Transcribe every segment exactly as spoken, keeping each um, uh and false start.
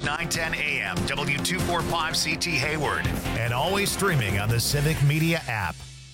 nine ten A M, W two forty-five C T Hayward, and always streaming on the Civic Media app.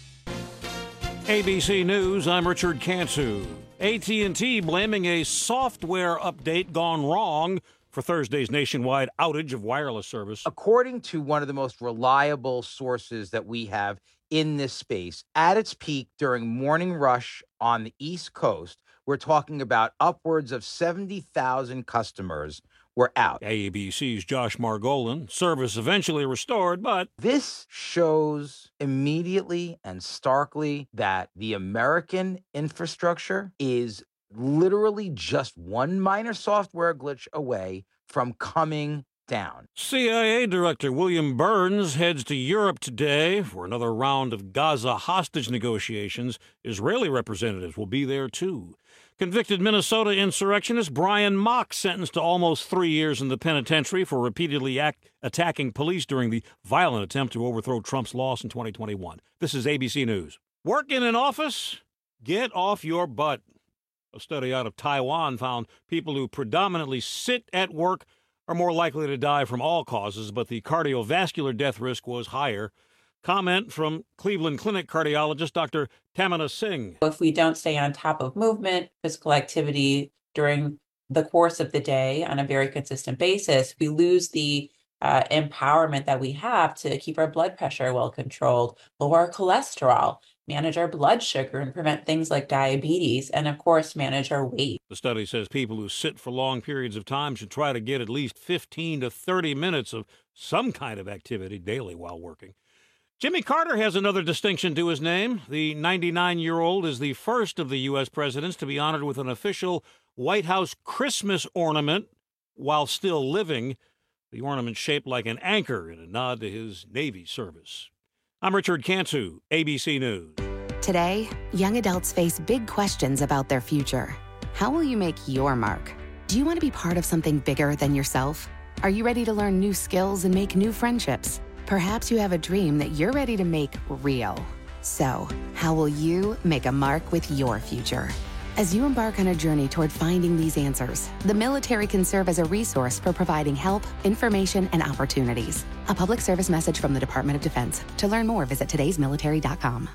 A B C News, I'm Richard Cantu. A T and T blaming a software update gone wrong for Thursday's nationwide outage of wireless service. According to one of the most reliable sources that we have in this space, at its peak during morning rush on the East Coast, we're talking about upwards of seventy thousand customers were out. A B C's Josh Margolin. Service eventually restored, but this shows immediately and starkly that the American infrastructure is literally just one minor software glitch away from coming down. C I A Director William Burns heads to Europe today for another round of Gaza hostage negotiations. Israeli representatives will be there, too. Convicted Minnesota insurrectionist Brian Mock sentenced to almost three years in the penitentiary for repeatedly act- attacking police during the violent attempt to overthrow Trump's loss in twenty twenty-one. This is A B C News. Work in an office? Get off your butt. A study out of Taiwan found people who predominantly sit at work are more likely to die from all causes, but the cardiovascular death risk was higher. Comment from Cleveland Clinic cardiologist Doctor Tamina Singh. If we don't stay on top of movement, physical activity during the course of the day on a very consistent basis, we lose the uh, empowerment that we have to keep our blood pressure well controlled, lower our cholesterol, manage our blood sugar, and prevent things like diabetes, and of course, manage our weight. The study says people who sit for long periods of time should try to get at least fifteen to thirty minutes of some kind of activity daily while working. Jimmy Carter has another distinction to his name. The ninety-nine-year-old is the first of the U S presidents to be honored with an official White House Christmas ornament while still living. The ornament shaped like an anchor in a nod to his Navy service. I'm Richard Cantu, A B C News. Today, young adults face big questions about their future. How will you make your mark? Do you want to be part of something bigger than yourself? Are you ready to learn new skills and make new friendships? Perhaps you have a dream that you're ready to make real. So, how will you make a mark with your future? As you embark on a journey toward finding these answers, the military can serve as a resource for providing help, information, and opportunities. A public service message from the Department of Defense. To learn more, visit todays military dot com.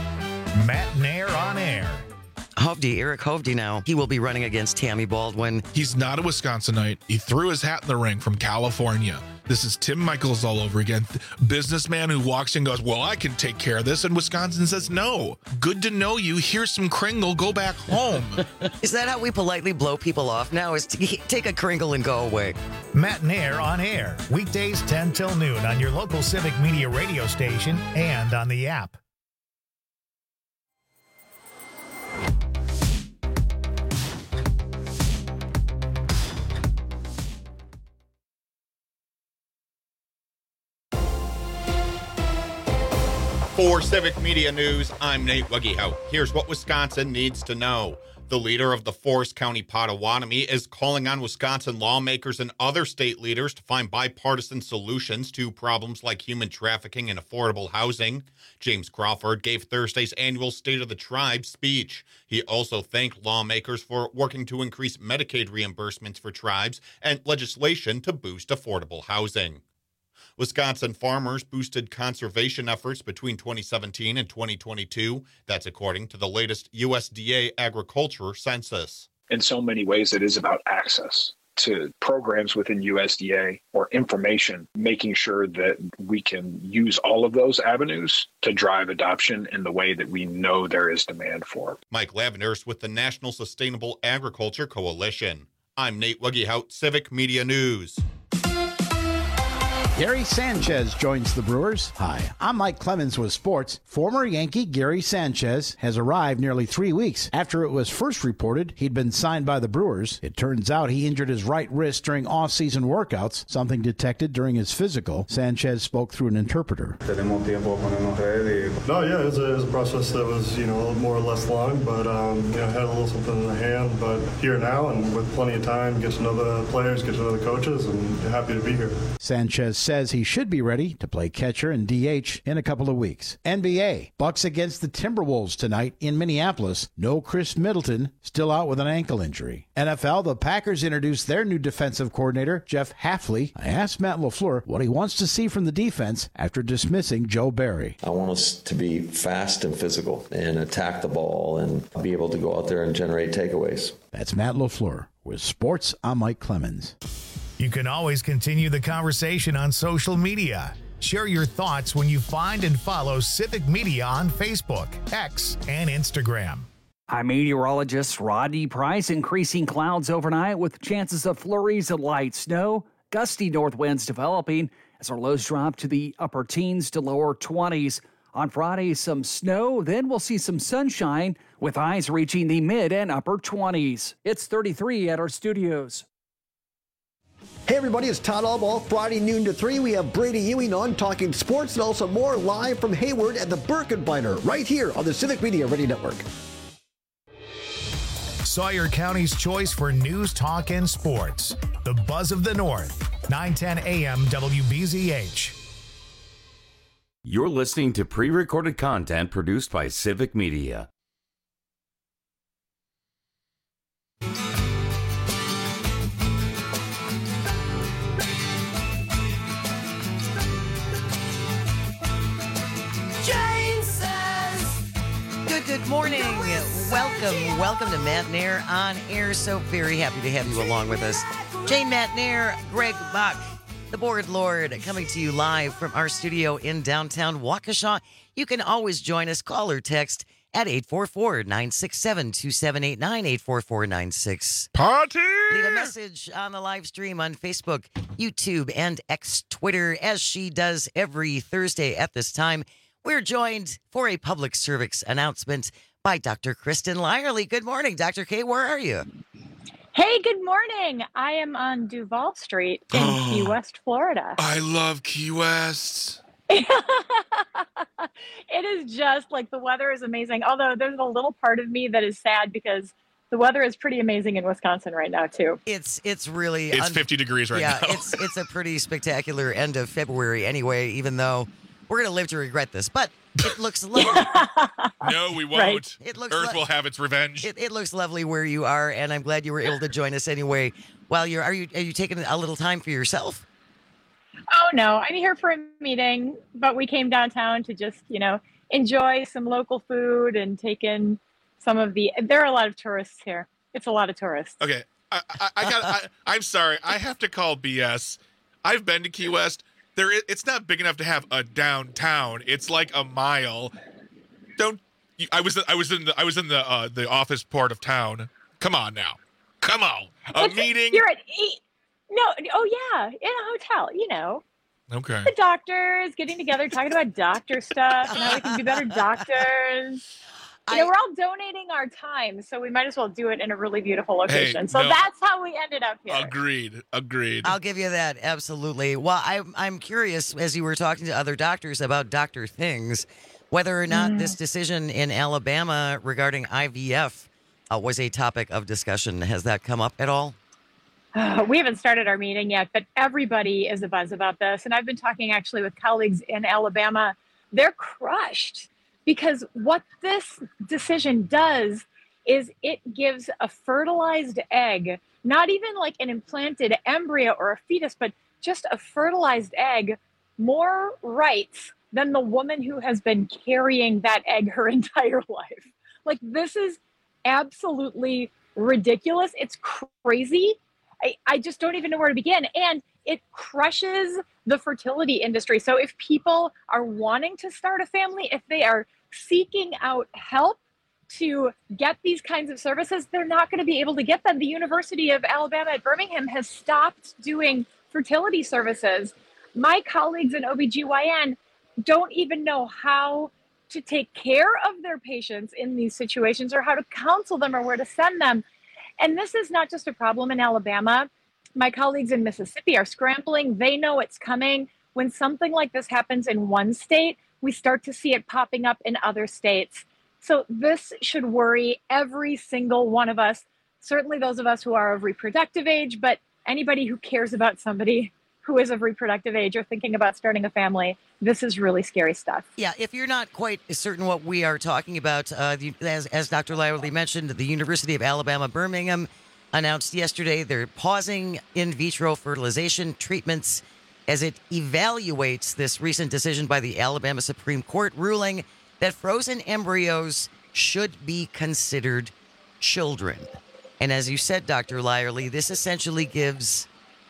Matt Nair on air. Hovde, Eric Hovde now. He will be running against Tammy Baldwin. He's not a Wisconsinite. He threw his hat in the ring from California. This is Tim Michaels all over again. Businessman who walks in and goes, well, I can take care of this. And Wisconsin says, no. Good to know you. Here's some Kringle. Go back home. Is that how we politely blow people off now? Is to take a Kringle and go away? Matt Nair on air. Weekdays ten till noon on your local Civic Media radio station and on the app. For Civic Media News, I'm Nate Wuggehout. Here's what Wisconsin needs to know. The leader of the Forest County Potawatomi is calling on Wisconsin lawmakers and other state leaders to find bipartisan solutions to problems like human trafficking and affordable housing. James Crawford gave Thursday's annual State of the Tribe speech. He also thanked lawmakers for working to increase Medicaid reimbursements for tribes and legislation to boost affordable housing. Wisconsin farmers boosted conservation efforts between twenty seventeen and twenty twenty-two. That's according to the latest U S D A agriculture census. In so many ways, it is about access to programs within U S D A or information, making sure that we can use all of those avenues to drive adoption in the way that we know there is demand for. Mike Lavenders with the National Sustainable Agriculture Coalition. I'm Nate Wuggehout, Civic Media News. Gary Sanchez joins the Brewers. Hi, I'm Mike Clemens with sports. Former Yankee Gary Sanchez has arrived nearly three weeks after it was first reported he'd been signed by the Brewers. It turns out he injured his right wrist during off-season workouts, something detected during his physical. Sanchez spoke through an interpreter. No, yeah, it was, a, it was a process that was, you know, more or less long, but, um, you know, had a little something in the hand. But here now, and with plenty of time, get to know the players, get to know the coaches, and happy to be here. Sanchez said says he should be ready to play catcher and D H in a couple of weeks. N B A, Bucks against the Timberwolves tonight in Minneapolis. No Chris Middleton, still out with an ankle injury. N F L, the Packers introduced their new defensive coordinator, Jeff Hafley. I asked Matt LaFleur what he wants to see from the defense after dismissing Joe Barry. I want us to be fast and physical and attack the ball and be able to go out there and generate takeaways. That's Matt LaFleur. With Sports, I'm Mike Clemens. You can always continue the conversation on social media. Share your thoughts when you find and follow Civic Media on Facebook, X, and Instagram. I'm meteorologist Rodney Price. Increasing clouds overnight with chances of flurries of light snow. Gusty north winds developing as our lows drop to the upper teens to lower twenties. On Friday, some snow, then we'll see some sunshine with highs reaching the mid and upper twenties. It's thirty-three at our studios. Hey everybody, it's Todd Allball. Friday noon to three, we have Brady Ewing on talking sports and also more live from Hayward at the Birkenbeiner right here on the Civic Media Radio Network. Sawyer County's choice for news, talk, and sports. The Buzz of the North, nine ten A M W B Z H. You're listening to pre-recorded content produced by Civic Media. Jane says, good, good morning. Welcome, welcome to Matt Nair on air. So very happy to have you along with us. Jane, Matt Nair, Greg Bach, the Board Lord, coming to you live from our studio in downtown Waukesha. You can always join us. Call or text at eight four four, nine six seven, two seven eight nine, eight four four nine six. Party! Leave a message on the live stream on Facebook, YouTube, and X Twitter, as she does every Thursday at this time. We're joined for a public service announcement by Doctor Kristen Lyerly. Good morning, Doctor K. Where are you? Hey, good morning. I am on Duval Street in Key West, Florida. I love Key West. It is just like the weather is amazing. Although there's a little part of me that is sad because the weather is pretty amazing in Wisconsin right now, too. It's it's really... It's un- fifty degrees right yeah, now. it's it's a pretty spectacular end of February anyway, even though we're going to live to regret this. But it looks lovely. No, we won't. Right. It looks Earth lo- will have its revenge. It, it looks lovely where you are, and I'm glad you were able to join us anyway. While you're, are you are you taking a little time for yourself? Oh, no. I'm here for a meeting, but we came downtown to just, you know, enjoy some local food and take in some of the... There are a lot of tourists here. It's a lot of tourists. Okay. I, I, I got. I, I'm sorry. I have to call B S. I've been to Key West. There, is, it's not big enough to have a downtown. It's like a mile. Don't. You, I was. I was in the. I was in the. Uh, the office part of town. Come on now. Come on. A What's meeting. It? You're at. E- no. Oh yeah, in a hotel. You know. Okay. The doctors getting together, talking about doctor stuff and how we can be better doctors. You know, we're all donating our time, so we might as well do it in a really beautiful location. Hey, so no. that's how we ended up here. Agreed. Agreed. I'll give you that. Absolutely. Well, I'm I'm curious, as you were talking to other doctors about doctor things, whether or not Mm. this decision in Alabama regarding I V F uh, was a topic of discussion. Has that come up at all? Uh, we haven't started our meeting yet, but everybody is abuzz about this. And I've been talking actually with colleagues in Alabama. They're crushed because what this decision does is it gives a fertilized egg, not even like an implanted embryo or a fetus, but just a fertilized egg, more rights than the woman who has been carrying that egg her entire life. Like, this is absolutely ridiculous. It's crazy. I, I just don't even know where to begin. And it crushes the fertility industry. So if people are wanting to start a family, if they are seeking out help to get these kinds of services, they're not going to be able to get them. The University of Alabama at Birmingham has stopped doing fertility services. My colleagues in O B G Y N don't even know how to take care of their patients in these situations or how to counsel them or where to send them. And this is not just a problem in Alabama. My colleagues in Mississippi are scrambling. They know it's coming. When something like this happens in one state, we start to see it popping up in other states. So this should worry every single one of us, certainly those of us who are of reproductive age, but anybody who cares about somebody who is of reproductive age or thinking about starting a family, this is really scary stuff. Yeah, if you're not quite certain what we are talking about, uh, the, as, as Doctor Lyerly mentioned, the University of Alabama, Birmingham announced yesterday they're pausing in vitro fertilization treatments as it evaluates this recent decision by the Alabama Supreme Court ruling that frozen embryos should be considered children. And as you said, Doctor Lyerly, this essentially gives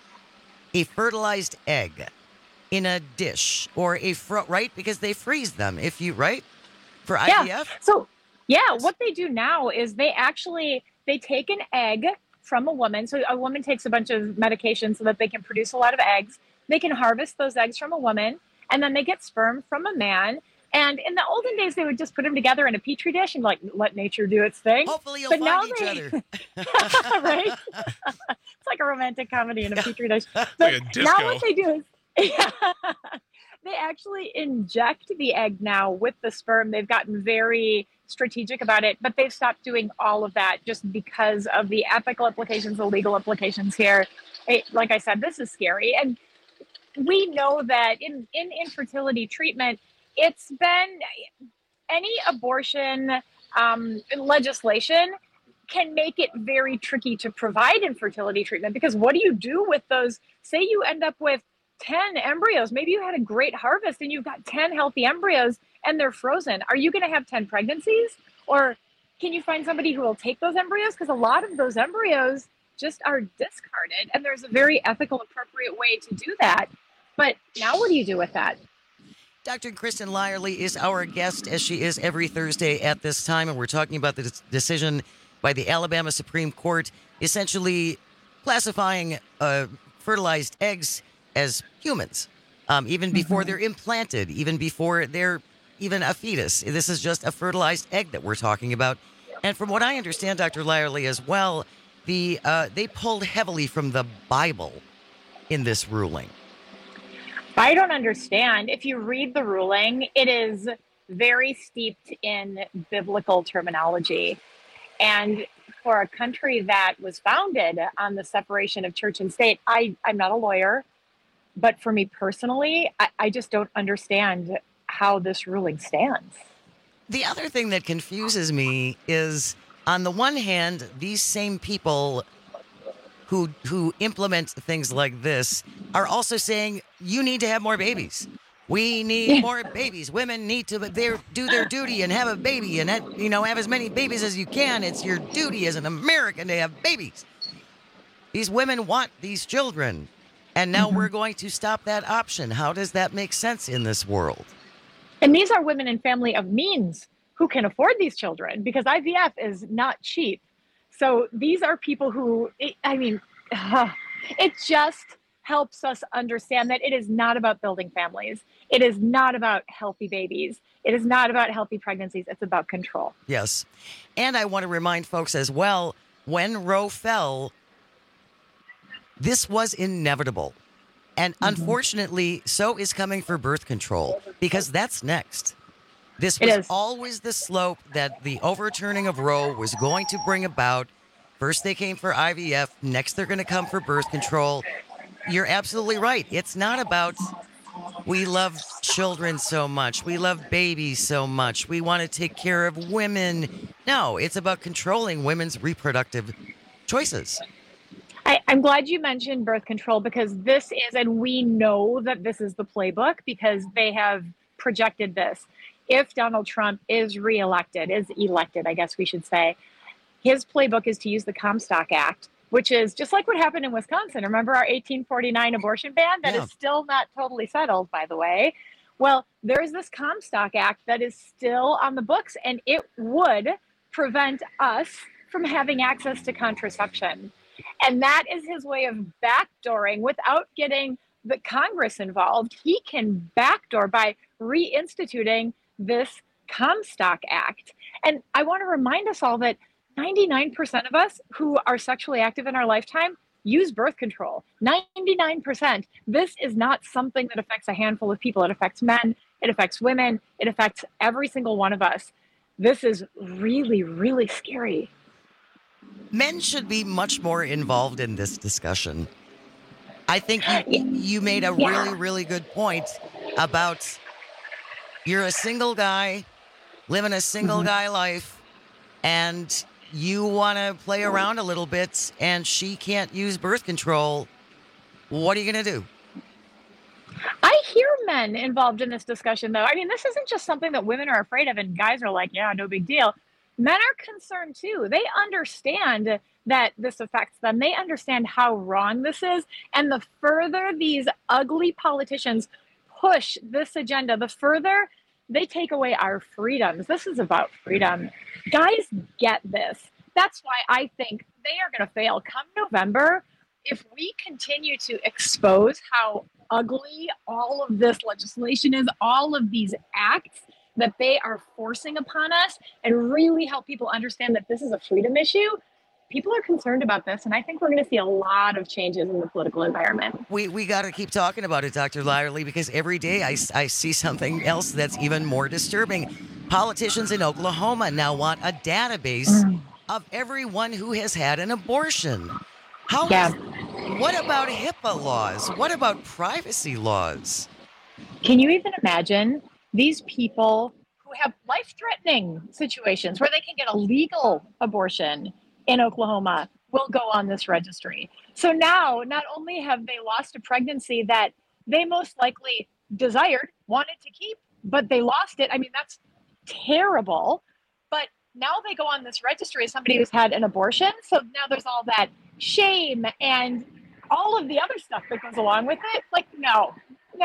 a fertilized egg in a dish or a fro- right? Because they freeze them if you, right? For I V F? Yeah. So, yeah, what they do now is they actually, they take an egg from a woman. So a woman takes a bunch of medication so that they can produce a lot of eggs. They can harvest those eggs from a woman, and then they get sperm from a man. And in the olden days, they would just put them together in a petri dish and like let nature do its thing. Hopefully you'll but find now each they, other. Right? It's like a romantic comedy in a petri dish. But Like a disco. now what they do is yeah, they actually inject the egg now with the sperm. They've gotten very strategic about it, but they've stopped doing all of that just because of the ethical implications, the legal implications here. It, like I said, this is scary. And we know that in, in infertility treatment, it's been any abortion um, legislation can make it very tricky to provide infertility treatment, because what do you do with those? Say you end up with ten embryos. Maybe you had a great harvest and you've got ten healthy embryos and they're frozen. Are you going to have ten pregnancies? Or can you find somebody who will take those embryos? Because a lot of those embryos just are discarded, and there's a very ethical, appropriate way to do that. But now what do you do with that? Doctor Kristen Lyerly is our guest, as she is every Thursday at this time, and we're talking about the decision by the Alabama Supreme Court, essentially classifying uh, fertilized eggs as humans, um, even before mm-hmm. they're implanted, even before they're even a fetus. This is just a fertilized egg that we're talking about. And from what I understand, Doctor Lyerly, as well, the uh, they pulled heavily from the Bible in this ruling. I don't understand. If you read the ruling, it is very steeped in biblical terminology. And for a country that was founded on the separation of church and state, I, I'm not a lawyer, but for me personally, I, I just don't understand how this ruling stands. The other thing that confuses me is, on the one hand, these same people who who implement things like this are also saying, you need to have more babies. We need more babies. Women need to their, do their duty and have a baby and have, you know, have as many babies as you can. It's your duty as an American to have babies. These women want these children, and now mm-hmm. we're going to stop that option. How does that make sense in this world? And these are women and family of means who can afford these children, because I V F is not cheap. So these are people who, I mean, uh, it just helps us understand that it is not about building families. It is not about healthy babies. It is not about healthy pregnancies. It's about control. Yes. And I want to remind folks as well, when Roe fell, this was inevitable. And mm-hmm. unfortunately, so is coming for birth control, because that's next. This was always the slope that the overturning of Roe was going to bring about. First they came for I V F, next they're going to come for birth control. You're absolutely right. It's not about we love children so much, we love babies so much, we want to take care of women. No, it's about controlling women's reproductive choices. I, I'm glad you mentioned birth control, because this is, and we know that this is the playbook because they have projected this. If Donald Trump is reelected, is elected, I guess we should say, his playbook is to use the Comstock Act, which is just like what happened in Wisconsin. Remember our eighteen forty-nine abortion ban? That yeah. is still not totally settled, by the way. Well, there's this Comstock Act that is still on the books, and it would prevent us from having access to contraception. And that is his way of backdooring without getting the Congress involved. He can backdoor by reinstituting this Comstock Act. And I want to remind us all that ninety-nine percent of us who are sexually active in our lifetime use birth control. ninety-nine percent. This is not something that affects a handful of people. It affects men. It affects women. It affects every single one of us. This is really, really scary. Men should be much more involved in this discussion. I think you, you made a Yeah. really, really good point about you're a single guy living a single Mhm. guy life, and you want to play around a little bit, and she can't use birth control. What are you going to do? I hear men involved in this discussion, though. I mean, this isn't just something that women are afraid of and guys are like, yeah, no big deal. Men are concerned too. They understand that this affects them. They understand how wrong this is. And the further these ugly politicians push this agenda, the further they take away our freedoms. This is about freedom. Guys get this. That's why I think they are going to fail. Come November, if we continue to expose how ugly all of this legislation is, all of these acts that they are forcing upon us, and really help people understand that this is a freedom issue, people are concerned about this, and I think we're going to see a lot of changes in the political environment. We we got to keep talking about it, Doctor Lyerly, because every day I, I see something else that's even more disturbing. Politicians in Oklahoma now want a database mm. of everyone who has had an abortion. How? Yeah. Is, what about HIPAA laws? What about privacy laws? Can you even imagine these people who have life-threatening situations where they can get a legal abortion in Oklahoma will go on this registry? So now, not only have they lost a pregnancy that they most likely desired, wanted to keep, but they lost it. I mean, that's terrible. But now they go on this registry as somebody who's had an abortion. So now there's all that shame and all of the other stuff that goes along with it. Like, no, no.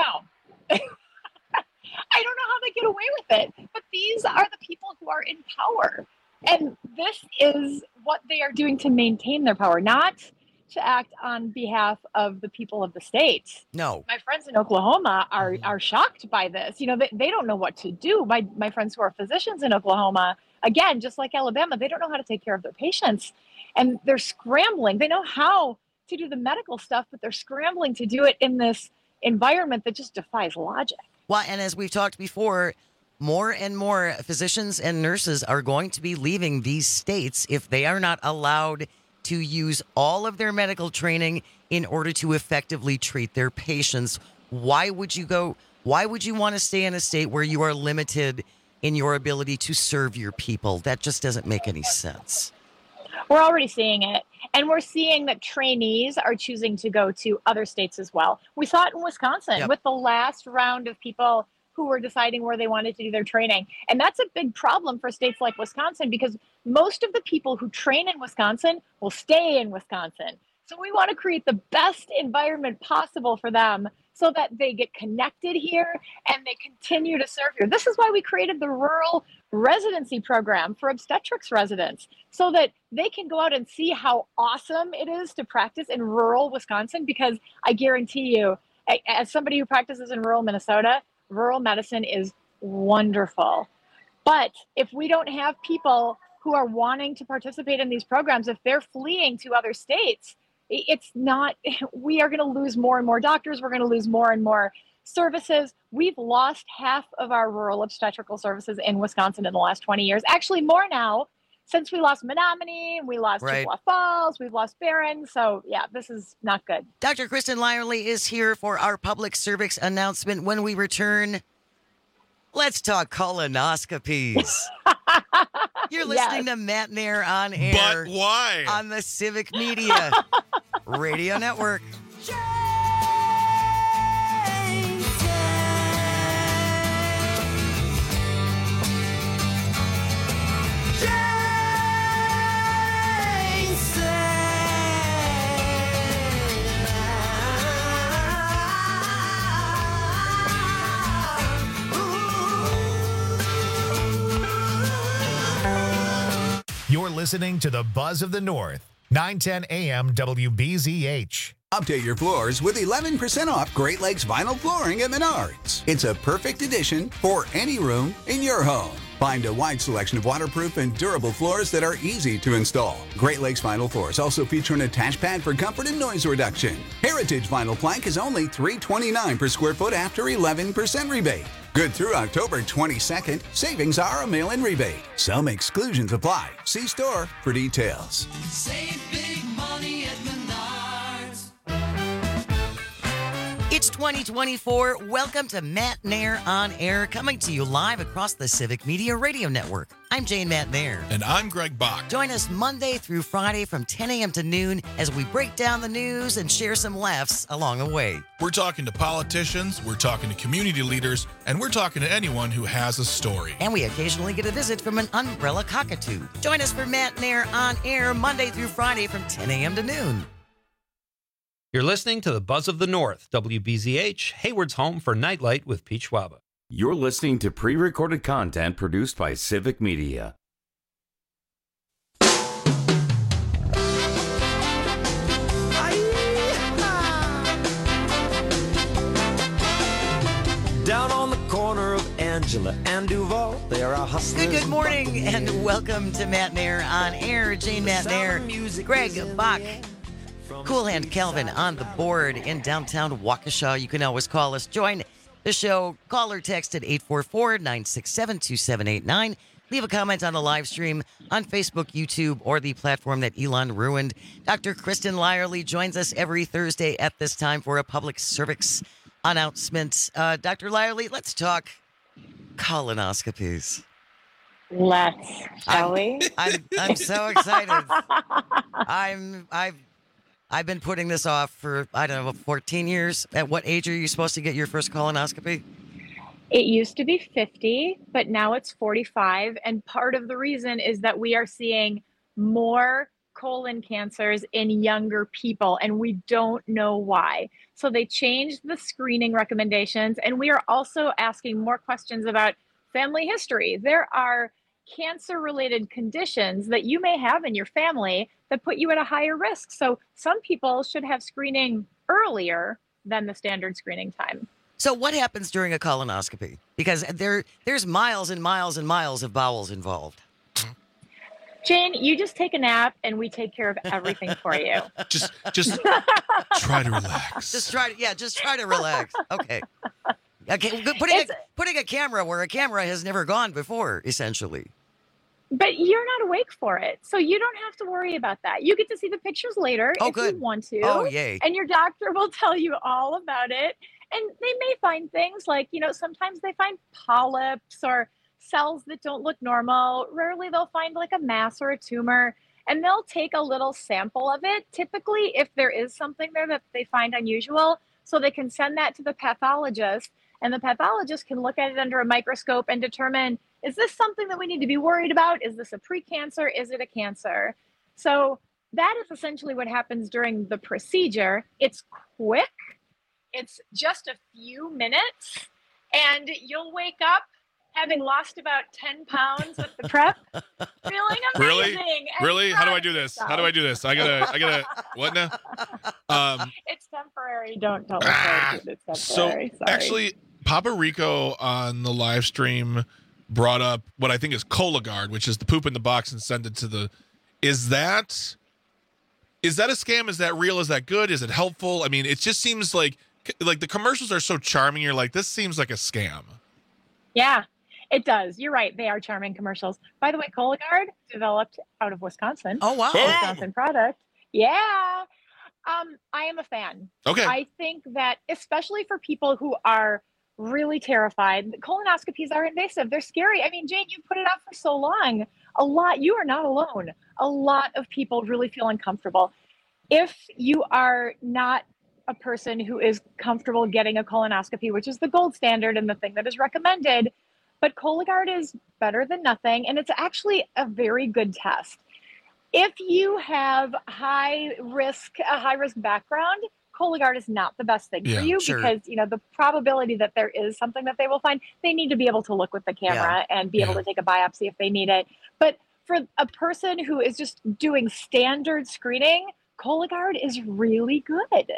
I don't know how they get away with it, but these are the people who are in power. And this is what they are doing to maintain their power, not to act on behalf of the people of the state. No. My friends in Oklahoma are are shocked by this. You know, they, they don't know what to do. My my friends who are physicians in Oklahoma, again, just like Alabama, they don't know how to take care of their patients. And they're scrambling. They know how to do the medical stuff, but they're scrambling to do it in this environment that just defies logic. Well, and as we've talked before, more and more physicians and nurses are going to be leaving these states if they are not allowed to use all of their medical training in order to effectively treat their patients. Why would you go? Why would you want to stay in a state where you are limited in your ability to serve your people? That just doesn't make any sense. We're already seeing it. And we're seeing that trainees are choosing to go to other states as well. We saw it in Wisconsin Yep. with the last round of people who were deciding where they wanted to do their training. And that's a big problem for states like Wisconsin, because most of the people who train in Wisconsin will stay in Wisconsin. So we want to create the best environment possible for them so that they get connected here and they continue to serve here. This is why we created the rural residency program for obstetrics residents, so that they can go out and see how awesome it is to practice in rural Wisconsin, because I guarantee you, as somebody who practices in rural Minnesota, rural medicine is wonderful. But if we don't have people who are wanting to participate in these programs, if they're fleeing to other states, it's not, we are going to lose more and more doctors. We're going to lose more and more services. We've lost half of our rural obstetrical services in Wisconsin in the last twenty years. Actually, more now, since we lost Menominee, we lost Right. Chippewa Falls, we've lost Barron. So yeah, this is not good. Doctor Kristen Lyerly is here for our public service announcement. When we return, let's talk colonoscopies. You're listening to Matt Nair on air. But why? On the Civic Media Radio Network. You're listening to the Buzz of the North, nine ten A M W B Z H. Update your floors with eleven percent off Great Lakes vinyl flooring at Menards. It's a perfect addition for any room in your home. Find a wide selection of waterproof and durable floors that are easy to install. Great Lakes vinyl floors also feature an attached pad for comfort and noise reduction. Heritage vinyl plank is only three dollars and twenty-nine cents per square foot after eleven percent rebate. Good through October twenty-second. Savings are a mail-in rebate. Some exclusions apply. See store for details. Save big money at Menards. It's twenty twenty-four. Welcome to Matt Nair on Air, coming to you live across the Civic Media Radio Network. I'm Jane Matt Nair. And I'm Greg Bach. Join us Monday through Friday from ten a.m. to noon as we break down the news and share some laughs along the way. We're talking to politicians, we're talking to community leaders, and we're talking to anyone who has a story. And we occasionally get a visit from an umbrella cockatoo. Join us for Matt Nair on Air Monday through Friday from ten a.m. to noon. You're listening to the Buzz of the North, W B Z H, Hayward's home for Nightlight with Pete Schwaba. You're listening to pre-recorded content produced by Civic Media. Down on the corner of Angela and Duval, there are hustlers. Good, good morning and welcome to Matt Nair on Air. Jane Matt Nair, Greg Bach. Cool Hand Calvin on the board in downtown Waukesha. You can always call us. Join the show. Call or text at eight four four, nine six seven, two seven eight nine. Leave a comment on the live stream on Facebook, YouTube, or the platform that Elon ruined. Doctor Kristen Lyerly joins us every Thursday at this time for a public service announcement. Uh, Doctor Lyerly, let's talk colonoscopies. Let's, shall I'm, we? I'm, I'm so excited. I'm I've I've been putting this off for, I don't know, fourteen years. At what age are you supposed to get your first colonoscopy? It used to be fifty, but now it's forty-five. And part of the reason is that we are seeing more colon cancers in younger people, and we don't know why. So they changed the screening recommendations, and we are also asking more questions about family history. There are cancer-related conditions that you may have in your family that put you at a higher risk. So some people should have screening earlier than the standard screening time. So what happens during a colonoscopy? Because there, there's miles and miles and miles of bowels involved. Jane, you just take a nap and we take care of everything for you. Just, just try to relax. Just try to, yeah, just try to relax. Okay. Okay, putting a, putting a camera where a camera has never gone before, essentially. But you're not awake for it, so you don't have to worry about that. You get to see the pictures later oh, if good. you want to. Oh, yay. And your doctor will tell you all about it. And they may find things like, you know, sometimes they find polyps or cells that don't look normal. Rarely they'll find like a mass or a tumor. And they'll take a little sample of it, typically if there is something there that they find unusual, so they can send that to the pathologist. And the pathologist can look at it under a microscope and determine, is this something that we need to be worried about? Is this a precancer? Is it a cancer? So that is essentially what happens during the procedure. It's quick. It's just a few minutes. And you'll wake up having lost about ten pounds with the prep, feeling amazing. Really? and Really? How do I do proud of this? yourself. How do I do this? I gotta, I gotta, what now? Um, It's temporary. Don't tell us it's so temporary. Sorry. actually, Papa Rico on the live stream brought up what I think is Cologuard, which is the poop in the box and send it to the. Is that, is that a scam? Is that real? Is that good? Is it helpful? I mean, it just seems like like the commercials are so charming. You're like, this seems like a scam. Yeah, it does. You're right. They are charming commercials. By the way, Cologuard developed out of Wisconsin. Oh, wow. Wisconsin product. Yeah. Um, I am a fan. Okay. I think that especially for people who are really terrified, colonoscopies are invasive. They're scary. I mean, Jane, you put it out for so long. A lot, you are not alone. A lot of people really feel uncomfortable. If you are not a person who is comfortable getting a colonoscopy, which is the gold standard and the thing that is recommended, but Cologuard is better than nothing, and it's actually a very good test. If you have high risk, a high risk background, Cologuard is not the best thing Yeah, for you sure. because, you know, the probability that there is something that they will find, they need to be able to look with the camera and be able to take a biopsy if they need it. But for a person who is just doing standard screening, Cologuard is really good.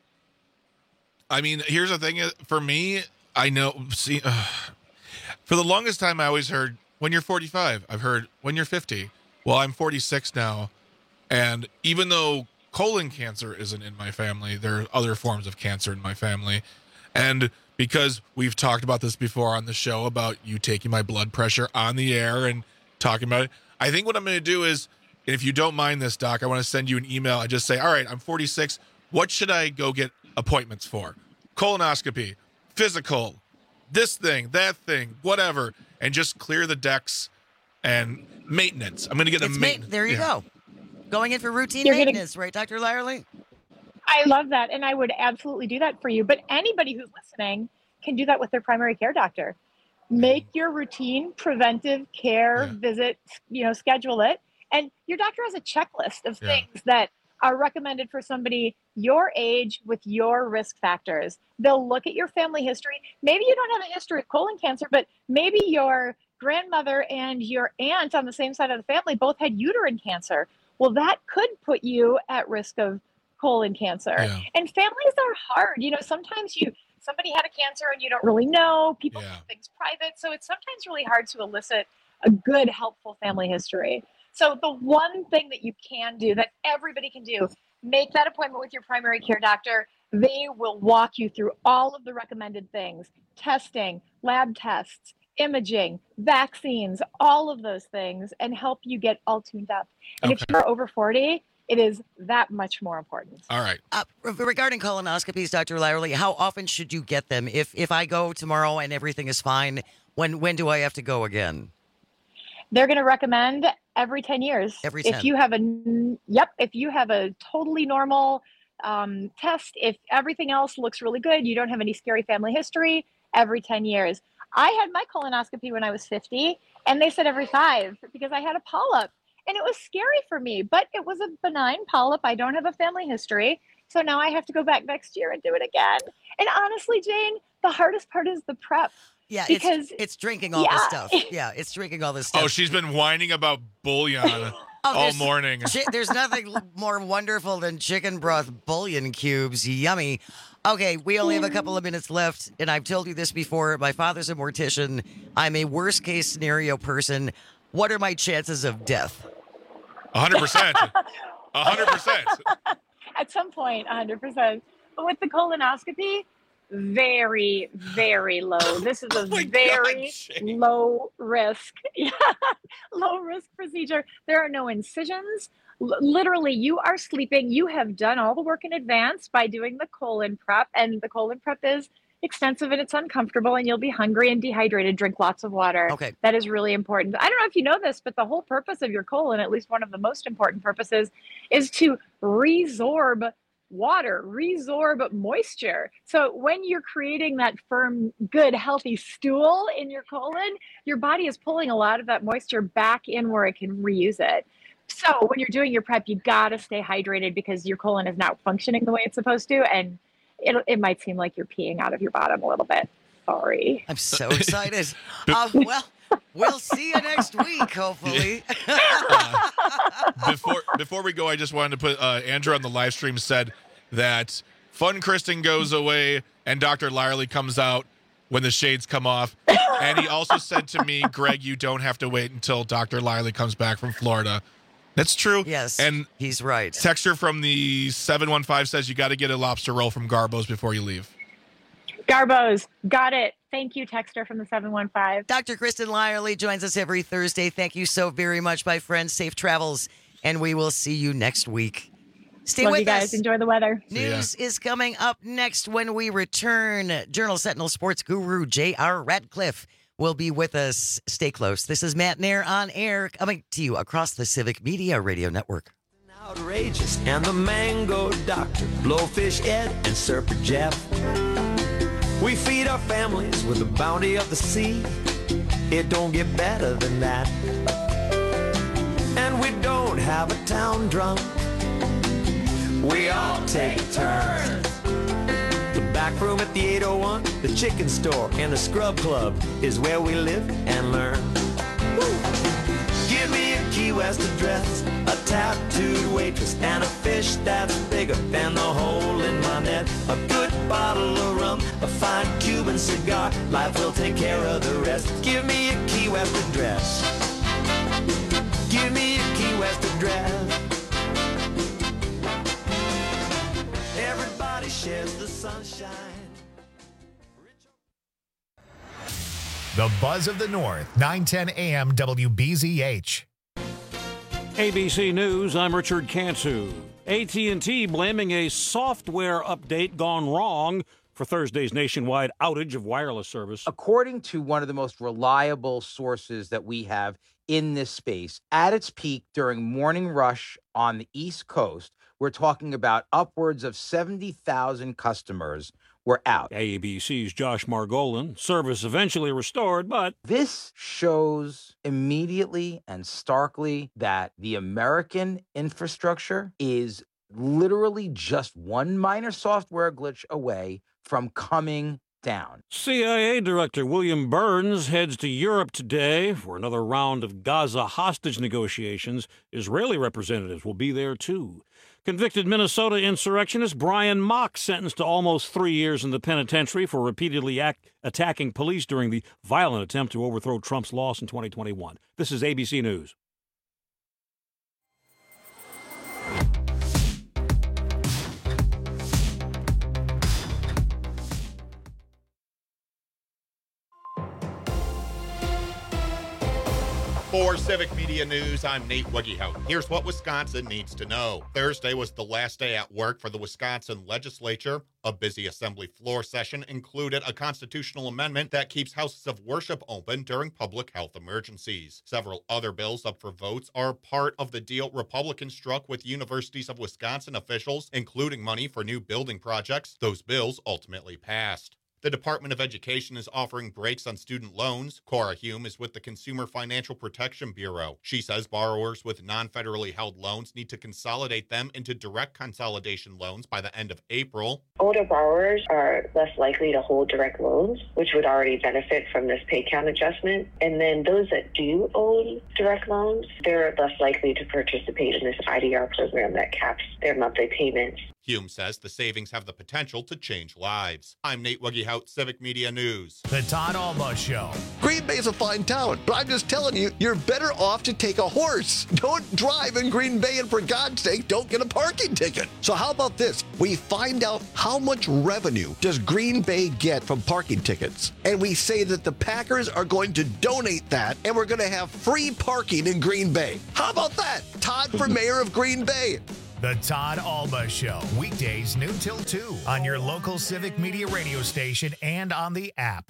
I mean, here's the thing. For me, I know, see, uh, for the longest time, I always heard when you're forty-five. I've heard when you're fifty. Well, I'm forty-six now. And even though colon cancer isn't in my family, there are other forms of cancer in my family. And because we've talked about this before on the show about you taking my blood pressure on the air and talking about it, I think what I'm going to do is, if you don't mind this, Doc, I want to send you an email. I just say, all right, I'm forty-six. What should I go get appointments for? colonoscopy, physical, this thing, that thing, whatever, and just clear the decks and maintenance. I'm going to get It's a ma- maintenance. There you go. Going in for routine You're gonna- maintenance, right, Doctor Lyerly? I love that, and I would absolutely do that for you. But anybody who's listening can do that with their primary care doctor. Make your routine preventive care visit, you know, schedule it. And your doctor has a checklist of Yeah. things that are recommended for somebody your age with your risk factors. They'll look at your family history. Maybe you don't have a history of colon cancer, but maybe your grandmother and your aunt on the same side of the family both had uterine cancer. Well, that could put you at risk of colon cancer. Yeah. And families are hard. You know, sometimes you somebody had a cancer and you don't really know. People Yeah. keep things private. So it's sometimes really hard to elicit a good, helpful family history. So the one thing that you can do, that everybody can do, make that appointment with your primary care doctor. They will walk you through all of the recommended things: testing, lab tests, imaging, vaccines, all of those things, and help you get all tuned up. And if Okay. you're over forty, it is that much more important. All right. Uh, regarding colonoscopies, Doctor Lyerly, how often should you get them? If if I go tomorrow and everything is fine, when when do I have to go again? They're going to recommend every ten years. Every ten. If you have a, yep, if you have a totally normal um, test, if everything else looks really good, you don't have any scary family history, every ten years. I had my colonoscopy when I was fifty, and they said every five because I had a polyp. And it was scary for me, but it was a benign polyp. I don't have a family history. So now I have to go back next year and do it again. And honestly, Jane, the hardest part is the prep. Yeah, because it's, it's drinking all yeah. this stuff. Yeah, it's drinking all this stuff. Oh, she's been whining about bouillon Oh, all there's- morning. Chi- there's nothing l- more wonderful than chicken broth bouillon cubes. Yummy. Okay, we only have a couple of minutes left, and I've told you this before. My father's a mortician. I'm a worst case scenario person. What are my chances of death? one hundred percent. one hundred percent. At some point, one hundred percent. But with the colonoscopy, very, very low. This is a very low risk, yeah, low risk procedure. There are no incisions. L- literally, you are sleeping. You have done all the work in advance by doing the colon prep, and the colon prep is extensive and it's uncomfortable, and you'll be hungry and dehydrated. Drink lots of water. Okay. That is really important. I don't know if you know this, but the whole purpose of your colon, at least one of the most important purposes, is to resorb water, resorb moisture. So when you're creating that firm, good, healthy stool in your colon, your body is pulling a lot of that moisture back in where it can reuse it. So when you're doing your prep, you got to stay hydrated because your colon is not functioning the way it's supposed to. And it, it might seem like you're peeing out of your bottom a little bit. Sorry. I'm so excited. uh, well, we'll see you next week, hopefully. uh, before before we go, I just wanted to put uh, Andrew on the live stream said that Fun Kristen goes away and Doctor Lyerly comes out when the shades come off. And he also said to me, Greg, you don't have to wait until Doctor Lyerly comes back from Florida. That's true. Yes, and he's right. Texture from the seven one five says you got to get a lobster roll from Garbo's before you leave. Garbo's. Got it. Thank you, Texter from the seven one five. Doctor Kristen Lyerly joins us every Thursday. Thank you so very much, my friend. Safe travels, and we will see you next week. Stay Love with you guys. us. Enjoy the weather. News is coming up next when we return. Journal Sentinel sports guru J R Radcliffe will be with us. Stay close. This is Matt Nair on air, coming to you across the Civic Media Radio Network. Outrageous and the Mango Doctor, Blowfish Ed and Surfer Jeff. We feed our families with the bounty of the sea. It don't get better than that. And we don't have a town drunk. We all take turns. The back room at the eight oh one, the chicken store, and the scrub club is where we live and learn. Woo! Give me a Key West address, a tattooed waitress, and a fish that's bigger than the hole in my net. A good bottle of rum, a fine Cuban cigar. Life will take care of the rest. Give me a Key West address. Give me a Key West address. Everybody shares the sunshine. The Buzz of the North, nine ten A M W B Z H. A B C News, I'm Richard Cantu. A T and T blaming a software update gone wrong for Thursday's nationwide outage of wireless service. According to one of the most reliable sources that we have in this space, at its peak during morning rush on the East Coast, we're talking about upwards of seventy thousand customers were out. A B C's Josh Margolin. Service eventually restored, but this shows immediately and starkly that the American infrastructure is literally just one minor software glitch away from coming down. C I A Director William Burns heads to Europe today for another round of Gaza hostage negotiations. Israeli representatives will be there too. Convicted Minnesota insurrectionist Brian Mock sentenced to almost three years in the penitentiary for repeatedly act- attacking police during the violent attempt to overthrow Trump's loss in twenty twenty-one. This is A B C News. For Civic Media News, I'm Nate Wuggyhout. Here's what Wisconsin needs to know. Thursday was the last day at work for the Wisconsin legislature. A busy assembly floor session included a constitutional amendment that keeps houses of worship open during public health emergencies. Several other bills up for votes are part of the deal Republicans struck with Universities of Wisconsin officials, including money for new building projects. Those bills ultimately passed. The Department of Education is offering breaks on student loans. Cora Hume is with the Consumer Financial Protection Bureau. She says borrowers with non-federally held loans need to consolidate them into direct consolidation loans by the end of April. Older borrowers are less likely to hold direct loans, which would already benefit from this pay count adjustment. And then those that do own direct loans, they're less likely to participate in this I D R program that caps their monthly payments. Hume says the savings have the potential to change lives. I'm Nate Wuggyhout, Civic Media News. The Todd Alba Show. Green Bay is a fine town, but I'm just telling you, you're better off to take a horse. Don't drive in Green Bay, and for God's sake, don't get a parking ticket. So how about this? We find out how much revenue does Green Bay get from parking tickets, and we say that the Packers are going to donate that, and we're going to have free parking in Green Bay. How about that? Todd for mayor of Green Bay. The Todd Alba Show, weekdays noon till two on your local Civic Media radio station and on the app.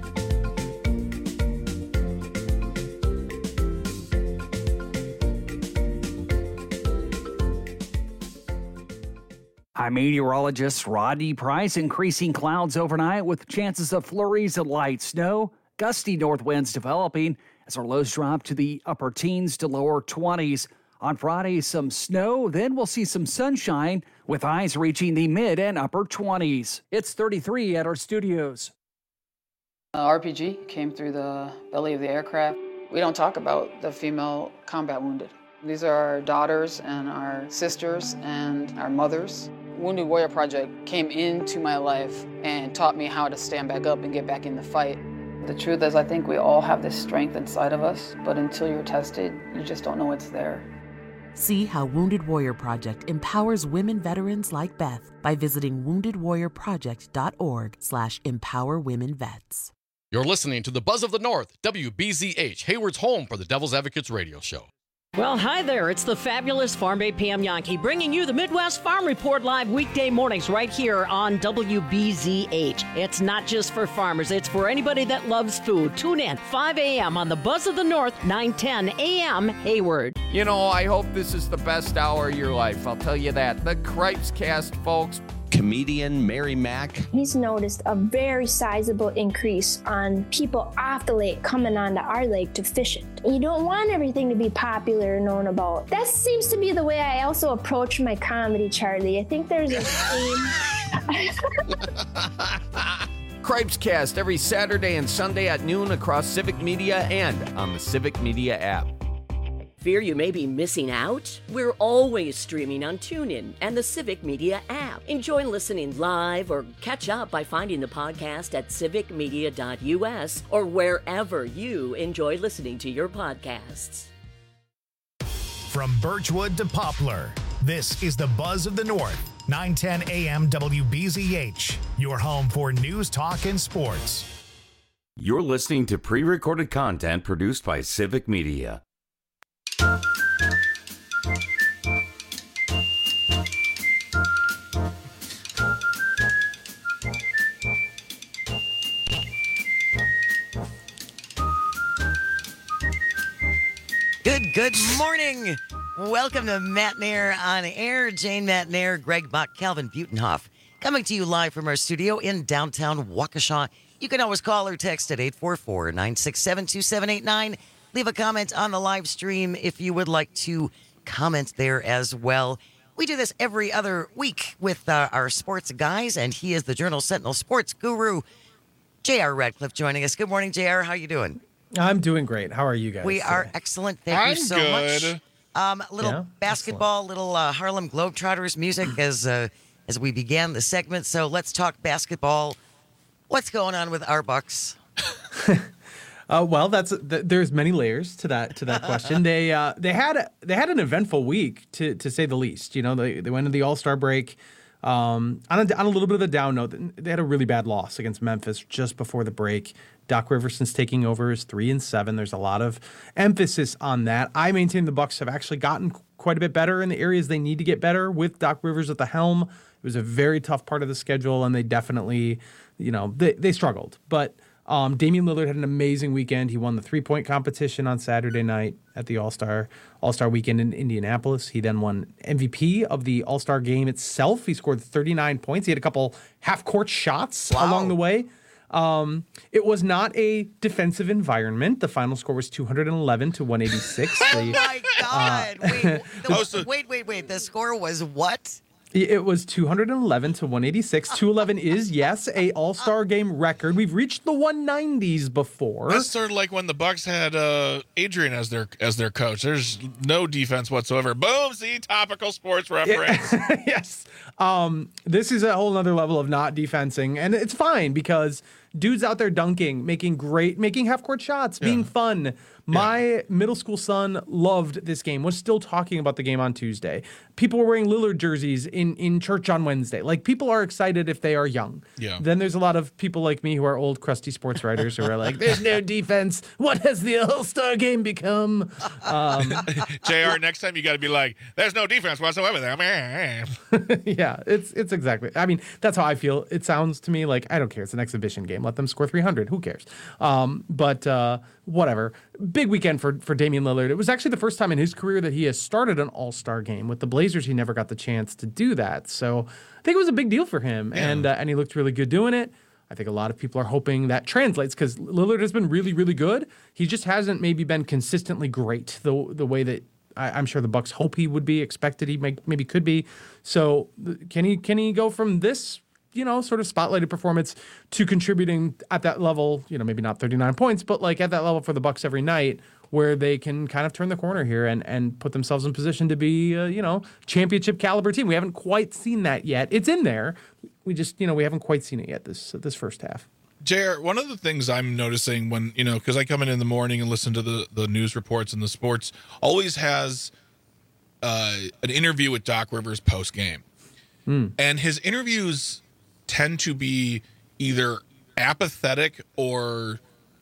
High meteorologist Rodney Price. Increasing clouds overnight with chances of flurries of light snow, gusty north winds developing as our lows drop to the upper teens to lower twenties. On Friday, some snow, then we'll see some sunshine with highs reaching the mid and upper twenties. It's thirty-three at our studios. Uh, R P G came through the belly of the aircraft. We don't talk about the female combat wounded. These are our daughters and our sisters and our mothers. Wounded Warrior Project came into my life and taught me how to stand back up and get back in the fight. The truth is, I think we all have this strength inside of us, but until you're tested, you just don't know it's there. See how Wounded Warrior Project empowers women veterans like Beth by visiting wounded warrior project dot org slash empower women vets. You're listening to the Buzz of the North, W B Z H, Hayward's home for the Devil's Advocates radio show. Well, hi there. It's the fabulous Farm Babe Pam Yankee bringing you the Midwest Farm Report live weekday mornings right here on W B Z H. It's not just for farmers. It's for anybody that loves food. Tune in five a.m. on the Buzz of the North, nine ten a.m. Hayward. You know, I hope this is the best hour of your life. I'll tell you that. The Cripes Cast, folks. Comedian Mary Mack. He's noticed a very sizable increase on people off the lake coming onto our lake to fish it. You don't want everything to be popular and known about. That seems to be the way I also approach my comedy, Charlie. I think there's a theme. Cripes Cast every Saturday and Sunday at noon across Civic Media and on the Civic Media app. Fear you may be missing out? We're always streaming on TuneIn and the Civic Media app. Enjoy listening live or catch up by finding the podcast at civic media dot u s or wherever you enjoy listening to your podcasts. From Birchwood to Poplar, this is the Buzz of the North, nine ten a.m. W B Z H, your home for news, talk, and sports. You're listening to pre-recorded content produced by Civic Media. And good morning. Welcome to Matt Nair on Air. Jane Matt Nair, Greg Bach, Calvin Butenhoff. Coming to you live from our studio in downtown Waukesha. You can always call or text at eight four four, nine six seven, two seven eight nine. Leave a comment on the live stream if you would like to comment there as well. We do this every other week with uh, our sports guys, and he is the Journal Sentinel sports guru, J R. Radcliffe, joining us. Good morning, J R. How you doing? I'm doing great. How are you guys? We are excellent. Thank I'm you so good. much. Um, a little Yeah? basketball, little uh, Harlem Globetrotters music as uh, as we began the segment. So let's talk basketball. What's going on with our Bucks? Uh, well, that's th- there's many layers to that to that question. they uh, they had they had an eventful week to to say the least. You know, they they went to the All-Star break um, on a, on a little bit of a down note. They had a really bad loss against Memphis just before the break. Doc Rivers, since taking over, is three and seven. There's a lot of emphasis on that. I maintain the Bucks have actually gotten quite a bit better in the areas they need to get better with Doc Rivers at the helm. It was a very tough part of the schedule, and they definitely, you know, they they struggled, but. Um, Damian Lillard had an amazing weekend. He won the three-point competition on Saturday night at the All-Star All-Star Weekend in Indianapolis. He then won M V P of the All-Star game itself. He scored thirty-nine points. He had a couple half-court shots Wow. along the way. Um, it was not a defensive environment. The final score was two eleven to one eighty-six. Oh, They- my God. Uh, wait, the, wait, wait, wait. The score was what? It was two eleven to one eighty-six. two eleven is, yes, a All-Star game record. We've reached the one nineties before. That's sort of like when the Bucks had uh, Adrian as their as their coach. There's no defense whatsoever. Boom, see, topical sports reference. Yes. Um, this is a whole nother level of not defensing, and it's fine because dudes out there dunking, making great, making half-court shots, being fun. My middle school son loved this game, was still talking about the game on Tuesday. People were wearing Lillard jerseys in, in church on Wednesday. Like, people are excited if they are young. Yeah. Then there's a lot of people like me who are old, crusty sports writers who are like, there's no defense. What has the All-Star game become? Um, J R, next time you got to be like, there's no defense whatsoever there. yeah, it's it's exactly. I mean, that's how I feel. It sounds to me like I don't care. It's an exhibition game. Let them score three hundred. Who cares? Um, but uh, whatever. Big weekend for for Damian Lillard. It was actually the first time in his career that he has started an All-Star game. With the Blazers, he never got the chance to do that. So I think it was a big deal for him, Yeah. and uh, and he looked really good doing it. I think a lot of people are hoping that translates because Lillard has been really, really good. He just hasn't maybe been consistently great the the way that I, I'm sure the Bucks hope he would be, expected he may, maybe could be. So th- can he can he go from this, you know, sort of spotlighted performance to contributing at that level, you know, maybe not thirty-nine points, but like at that level for the Bucks every night where they can kind of turn the corner here and, and put themselves in position to be, a, you know, championship caliber team. We haven't quite seen that yet. It's in there. We just, you know, we haven't quite seen it yet this this first half. J R, one of the things I'm noticing when, you know, because I come in in the morning and listen to the, the news reports and the sports, always has uh, an interview with Doc Rivers post game. Mm. And his interviews tend to be either apathetic or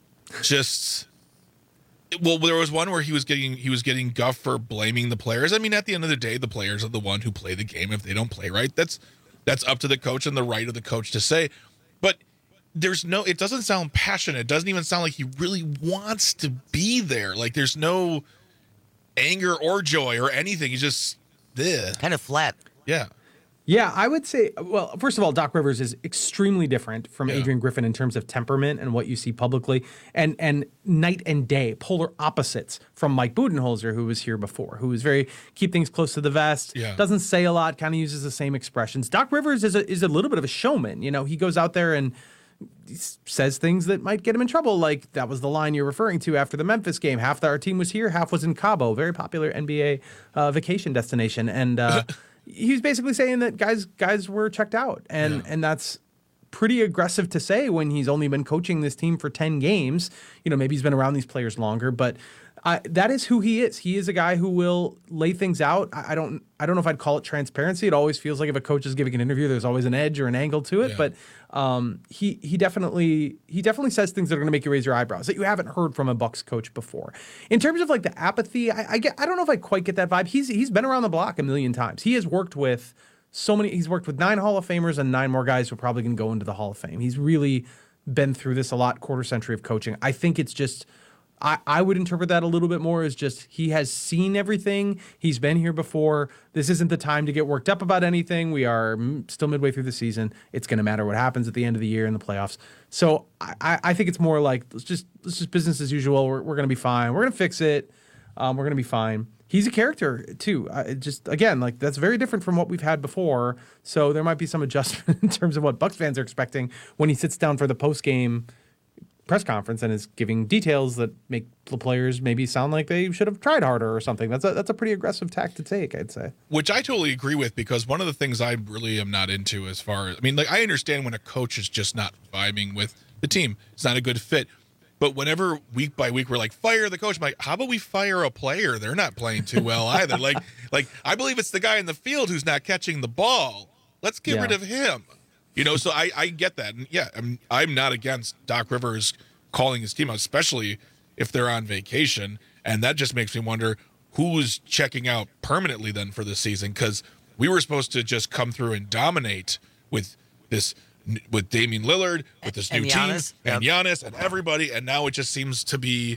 just, well, there was one where he was getting he was getting guff for blaming the players. I mean, at the end of the day, the players are the one who play the game. If they don't play right, that's that's up to the coach and the right of the coach to say. But there's no, it doesn't sound passionate. It doesn't even sound like he really wants to be there. Like there's no anger or joy or anything. He's just there. Kind of flat. Yeah. Yeah, I would say, well, first of all, Doc Rivers is extremely different from Yeah. Adrian Griffin in terms of temperament and what you see publicly, and and night and day, polar opposites from Mike Budenholzer, who was here before, who was very, keep things close to the vest, Yeah. doesn't say a lot, kind of uses the same expressions. Doc Rivers is a, is a little bit of a showman. You know, he goes out there and s- says things that might get him in trouble, like that was the line you're referring to after the Memphis game. Half the, our team was here, half was in Cabo, very popular N B A uh, vacation destination, and uh, he's basically saying that guys guys were checked out, and Yeah. and that's pretty aggressive to say when he's only been coaching this team for ten games. You know, maybe he's been around these players longer, but uh, that is who he is. He is a guy who will lay things out. I, I don't I don't know if I'd call it transparency. It always feels like if a coach is giving an interview, there's always an edge or an angle to it. Yeah. But um, he he definitely he definitely says things that are going to make you raise your eyebrows that you haven't heard from a Bucks coach before. In terms of like the apathy, I, I get I don't know if I quite get that vibe. He's he's been around the block a million times. He has worked with so many. He's worked with nine Hall of Famers and nine more guys who are probably going to go into the Hall of Fame. He's really been through this a lot. Quarter century of coaching. I think it's just. I, I would interpret that a little bit more as just he has seen everything. He's been here before. This isn't the time to get worked up about anything. We are still midway through the season. It's going to matter what happens at the end of the year in the playoffs. So I, I think it's more like let's just let's just business as usual. We're, we're going to be fine. We're going to fix it. Um, we're going to be fine. He's a character too. Uh, just again, like that's very different from what we've had before. So there might be some adjustment in terms of what Bucs fans are expecting when he sits down for the post game press conference and is giving details that make the players maybe sound like they should have tried harder or something. That's a that's a pretty aggressive tack to take, I'd say. Which I totally agree with, because one of the things I really am not into as far as, I mean, like I understand when a coach is just not vibing with the team. It's not a good fit. But whenever week by week we're like, fire the coach, I'm like, how about we fire a player? They're not playing too well either. Like, like I believe it's the guy in the field who's not catching the ball. Let's get Yeah. rid of him. You know, so I, I get that. And yeah, I'm I'm not against Doc Rivers calling his team out, especially if they're on vacation. And that just makes me wonder who's checking out permanently then for the season, because we were supposed to just come through and dominate with this, with Damian Lillard, with this And new Giannis. team, and Yep. Giannis, and everybody. And now it just seems to be,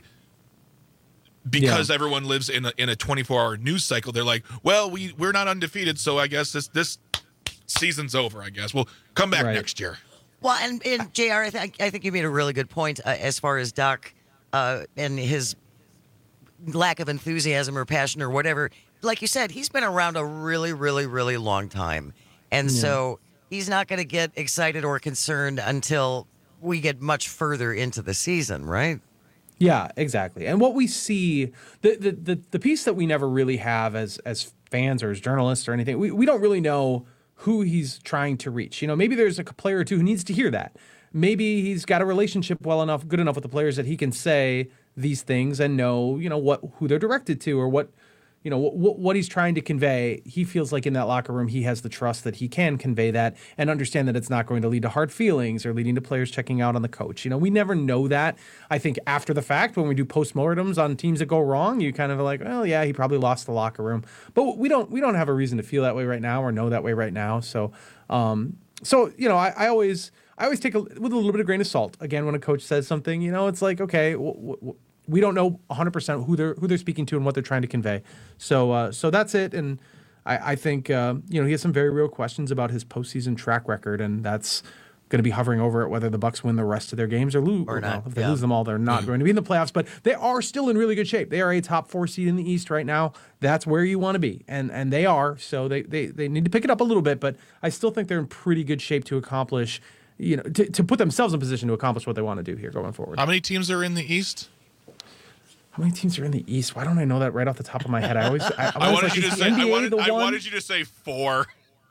because Yeah. everyone lives in a in a twenty-four hour news cycle, they're like, well, we, we're not undefeated, so I guess this this season's over, I guess. We'll come back Right. next year. Well, and, and J R, I, th- I think you made a really good point uh, as far as Doc uh, and his lack of enthusiasm or passion or whatever. Like you said, he's been around a really, really, really long time. And Yeah. so he's not going to get excited or concerned until we get much further into the season, right? Yeah, exactly. And what we see, the the the, the piece that we never really have as as fans or as journalists or anything, we, we don't really know who he's trying to reach. You know, maybe there's a player or two who needs to hear that. Maybe he's got a relationship well enough, good enough with the players that he can say these things and know, you know, what who they're directed to or what, you know, what, what he's trying to convey. He feels like in that locker room, he has the trust that he can convey that and understand that it's not going to lead to hard feelings or leading to players checking out on the coach. You know, we never know that. I think after the fact, when we do postmortems on teams that go wrong, you kind of are like, well, yeah, he probably lost the locker room, but we don't, we don't have a reason to feel that way right now or know that way right now. So, um, so, you know, I, I always, I always take a, with a little bit of grain of salt. Again, when a coach says something, you know, it's like, okay, w- w- we don't know one hundred percent who they're who they're speaking to and what they're trying to convey. So uh, so that's it. And I, I think uh, you know he has some very real questions about his postseason track record, and that's going to be hovering over it whether the Bucs win the rest of their games or lose. Or not, Well, if they yeah. lose them all, they're not going to be in the playoffs. But they are still in really good shape. They are a top four seed in the East right now. That's where you want to be, and and they are. So they they they need to pick it up a little bit, but I still think they're in pretty good shape to accomplish. You know, to, to put themselves in position to accomplish what they want to do here going forward. How many teams are in the East? How many teams are in the East? Why don't I know that right off the top of my head? I always, I, I always wanted like, you to is the say. N B A I wanted, the I one? wanted you to say four.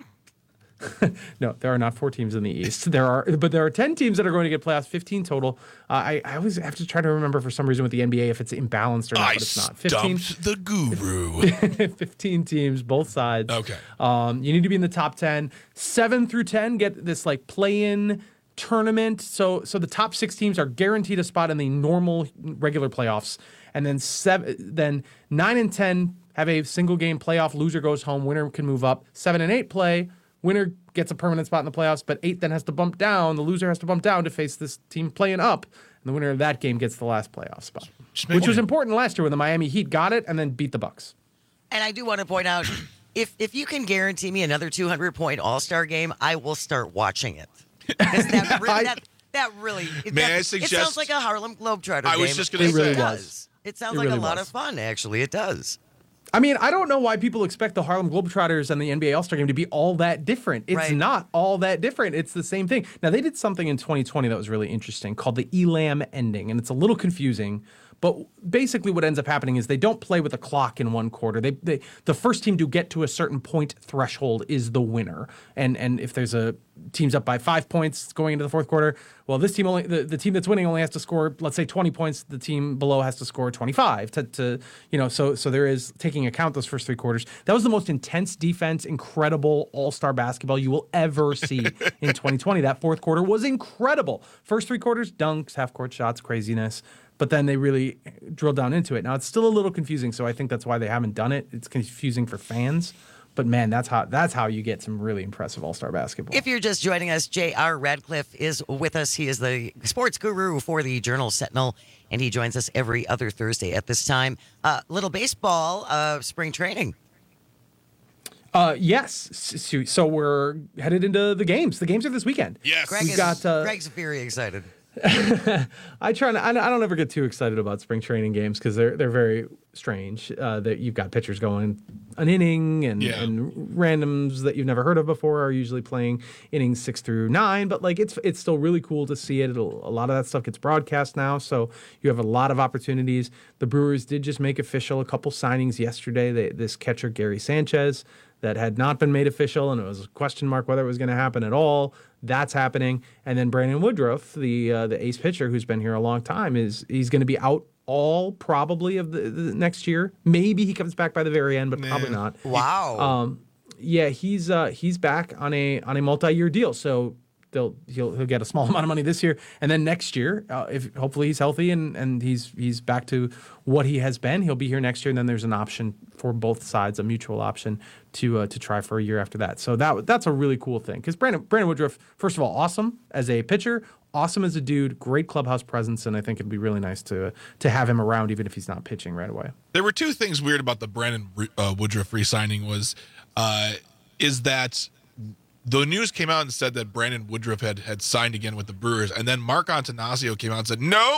No, there are not four teams in the East. There are, but there are ten teams that are going to get playoffs. Fifteen total. Uh, I, I always have to try to remember for some reason with the N B A if it's imbalanced or not. I but it's not. Fifteen. stumped the guru. Fifteen teams, both sides. Okay. Um, you need to be in the top ten. Seven through ten get this like play-in tournament. So, so the top six teams are guaranteed a spot in the normal regular playoffs, and then seven, then nine and ten have a single game playoff. Loser goes home. Winner can move up. Seven and eight play. Winner gets a permanent spot in the playoffs, but eight then has to bump down. The loser has to bump down to face this team playing up, and the winner of that game gets the last playoff spot, which was important last year when the Miami Heat got it and then beat the Bucks. And I do want to point out, if if you can guarantee me another two hundred point All-Star game, I will start watching it. Because that, really, that, that really, May that, I it suggest- sounds like a Harlem Globetrotter I was game. just gonna It say- It really does. was. It sounds It like really a lot was. of fun, actually. It does. I mean, I don't know why people expect the Harlem Globetrotters and the N B A All-Star Game to be all that different. It's Right. not all that different. It's the same thing. Now, they did something in twenty twenty that was really interesting called the Elam ending, and it's a little confusing. But basically what ends up happening is they don't play with a clock in one quarter. They, they the first team to get to a certain point threshold is the winner. And and if there's a team's up by five points going into the fourth quarter, well, this team only the, the team that's winning only has to score, let's say twenty points. The team below has to score twenty-five to, to you know, so so there is taking account those first three quarters. That was the most intense defense, incredible all-star basketball you will ever see in twenty twenty. That fourth quarter was incredible. First three quarters, dunks, half-court shots, craziness. But then they really drilled down into it. Now, it's still a little confusing, so I think that's why they haven't done it. It's confusing for fans. but man, that's how that's how you get some really impressive all-star basketball. If you're just joining us, J R. Radcliffe is with us. He is the sports guru for the Journal Sentinel, and he joins us every other Thursday at this time. Uh, little baseball, uh, spring training. Uh, yes. So, so we're headed into the games. The games are this weekend. Yes. Greg We've is, got, uh, Greg's very excited. I try not, I don't ever get too excited about spring training games because they're they're very strange. Uh, that you've got pitchers going an inning and, Yeah. and randoms that you've never heard of before are usually playing innings six through nine. But like it's it's still really cool to see it. It'll, a lot of that stuff gets broadcast now, so you have a lot of opportunities. The Brewers did just make official a couple signings yesterday. They, this catcher Gary Sanchez that had not been made official, and it was a question mark whether it was going to happen at all. That's happening. And then Brandon Woodruff, the uh, the ace pitcher who's been here a long time, is he's going to be out all probably of the, the next year. Maybe he comes back by the very end, but Man. probably not. Wow. Um, yeah, he's uh, he's back on a on a multi-year deal. So they'll he'll he'll get a small amount of money this year, and then next year, uh, if hopefully he's healthy and, and he's he's back to what he has been, he'll be here next year. And then there's an option for both sides, a mutual option to uh, to try for a year after that. So that that's a really cool thing because Brandon Brandon Woodruff, first of all, awesome as a pitcher, awesome as a dude, great clubhouse presence, and I think it'd be really nice to to have him around even if he's not pitching right away. There were two things weird about the Brandon uh, Woodruff re-signing was, uh, is that the news came out and said that Brandon Woodruff had, had signed again with the Brewers, and then Mark Antanasio came out and said, no,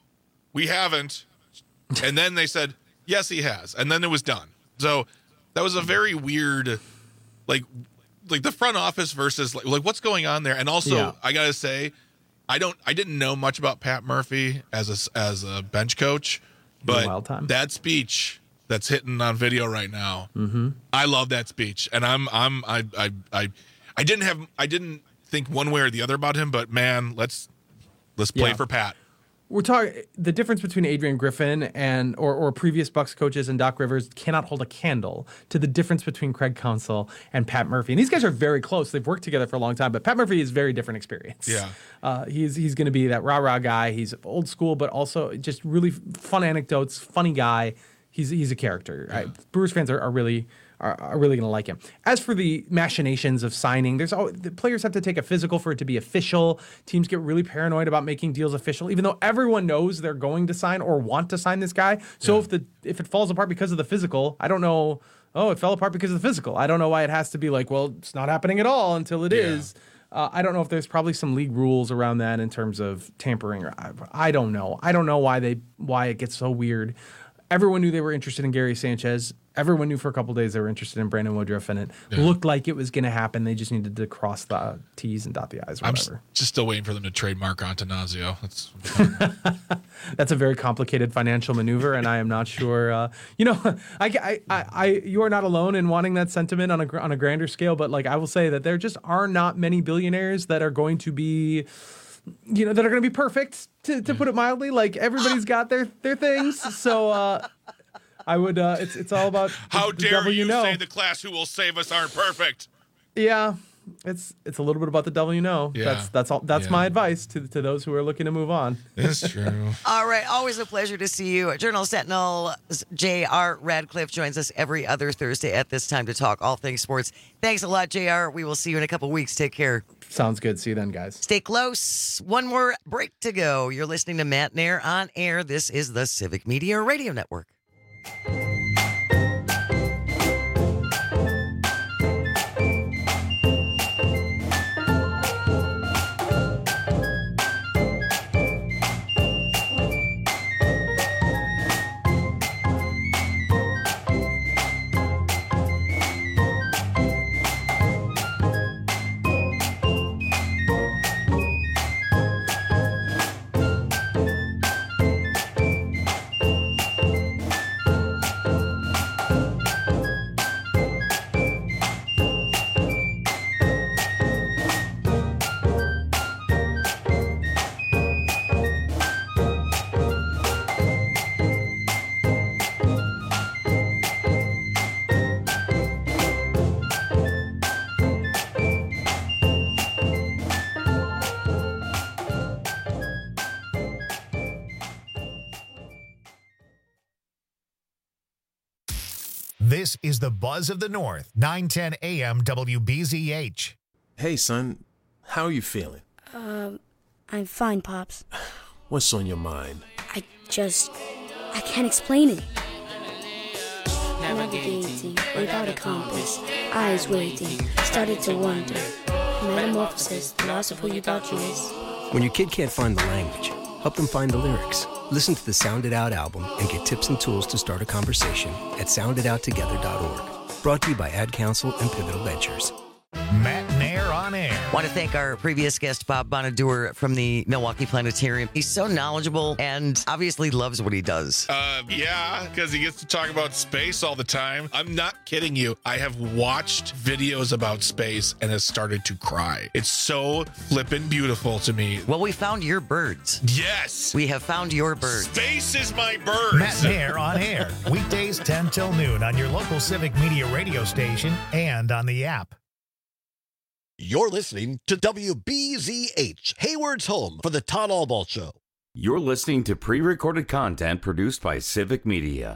we haven't. And then they said, yes, he has. And then it was done. So that was a very weird, like, like the front office versus like, like what's going on there. And also, Yeah. I gotta say, I don't, I didn't know much about Pat Murphy as a as a bench coach, Been a wild but time. that speech that's hitting on video right now, Mm-hmm. I love that speech, and I'm I'm I I I I didn't have I didn't think one way or the other about him, but man, let's let's play Yeah. for Pat. We're talking the difference between Adrian Griffin and or, or previous Bucks coaches and Doc Rivers cannot hold a candle to the difference between Craig Counsell and Pat Murphy. And these guys are very close. They've worked together for a long time, but Pat Murphy is very different experience. Yeah. Uh, he's he's going to be that rah-rah guy. He's old school, but also just really fun anecdotes, funny guy. He's he's a character. Yeah. I, Brewers fans are, are really are, are really going to like him. As for the machinations of signing, there's always, the players have to take a physical for it to be official. Teams get really paranoid about making deals official, even though everyone knows they're going to sign or want to sign this guy. So Yeah. if the if it falls apart because of the physical, I don't know. Oh, it fell apart because of the physical. I don't know why it has to be like, well, it's not happening at all until it Yeah. is. Uh, I don't know if there's probably some league rules around that in terms of tampering. Or I, I don't know. I don't know why they why it gets so weird. Everyone knew they were interested in Gary Sanchez. Everyone knew for a couple of days they were interested in Brandon Woodruff, and it Yeah. looked like it was going to happen. They just needed to cross the T's and dot the I's or I'm s- whatever. just still waiting for them to trade Mark Antanasio. That's That's a very complicated financial maneuver, and I am not sure. Uh, you know, I, I, I, I, you are not alone in wanting that sentiment on a gr- on a grander scale. But like, I will say that there just are not many billionaires that are going to be, you know, that are going to be perfect. To, to put it mildly, like everybody's got their their things. So uh, I would. Uh, it's it's all about the, how the dare devil you you know. say the class who will save us aren't perfect. Yeah, it's it's a little bit about the devil you know. Yeah. That's that's all. That's Yeah. my advice to to those who are looking to move on. It's true. All right, always a pleasure to see you. Journal Sentinel J R. Radcliffe joins us every other Thursday at this time to talk all things sports. Thanks a lot, J R. We will see you in a couple weeks. Take care. Sounds good. See you then, guys. Stay close. One more break to go. You're listening to Matt Nair on air. This is the Civic Media Radio Network. This is the Buzz of the North, nine ten A M W B Z H. Hey, son. How are you feeling? Um, I'm fine, Pops. What's on your mind? I just... I can't explain it. Navigating without a compass, eyes waiting, started to wonder. Metamorphosis, the loss of who you thought you was. When your kid can't find the language, help them find the lyrics. Listen to the Sound It Out album and get tips and tools to start a conversation at sound it out together dot org. Brought to you by Ad Council and Pivotal Ventures. Matt Nair on air. Want to thank our previous guest, Bob Bonadur from the Milwaukee Planetarium. He's so knowledgeable and obviously loves what he does. Uh, yeah, because he gets to talk about space all the time. I'm not kidding you. I have watched videos about space and has started to cry. It's so flippin' beautiful to me. Well, we found your birds. Yes. We have found your birds. Space is my birds. Matt Nair on air. Weekdays ten till noon on your local Civic Media radio station and on the app. You're listening to W B Z H, Hayward's home for the Todd Albaugh Show. You're listening to pre-recorded content produced by Civic Media.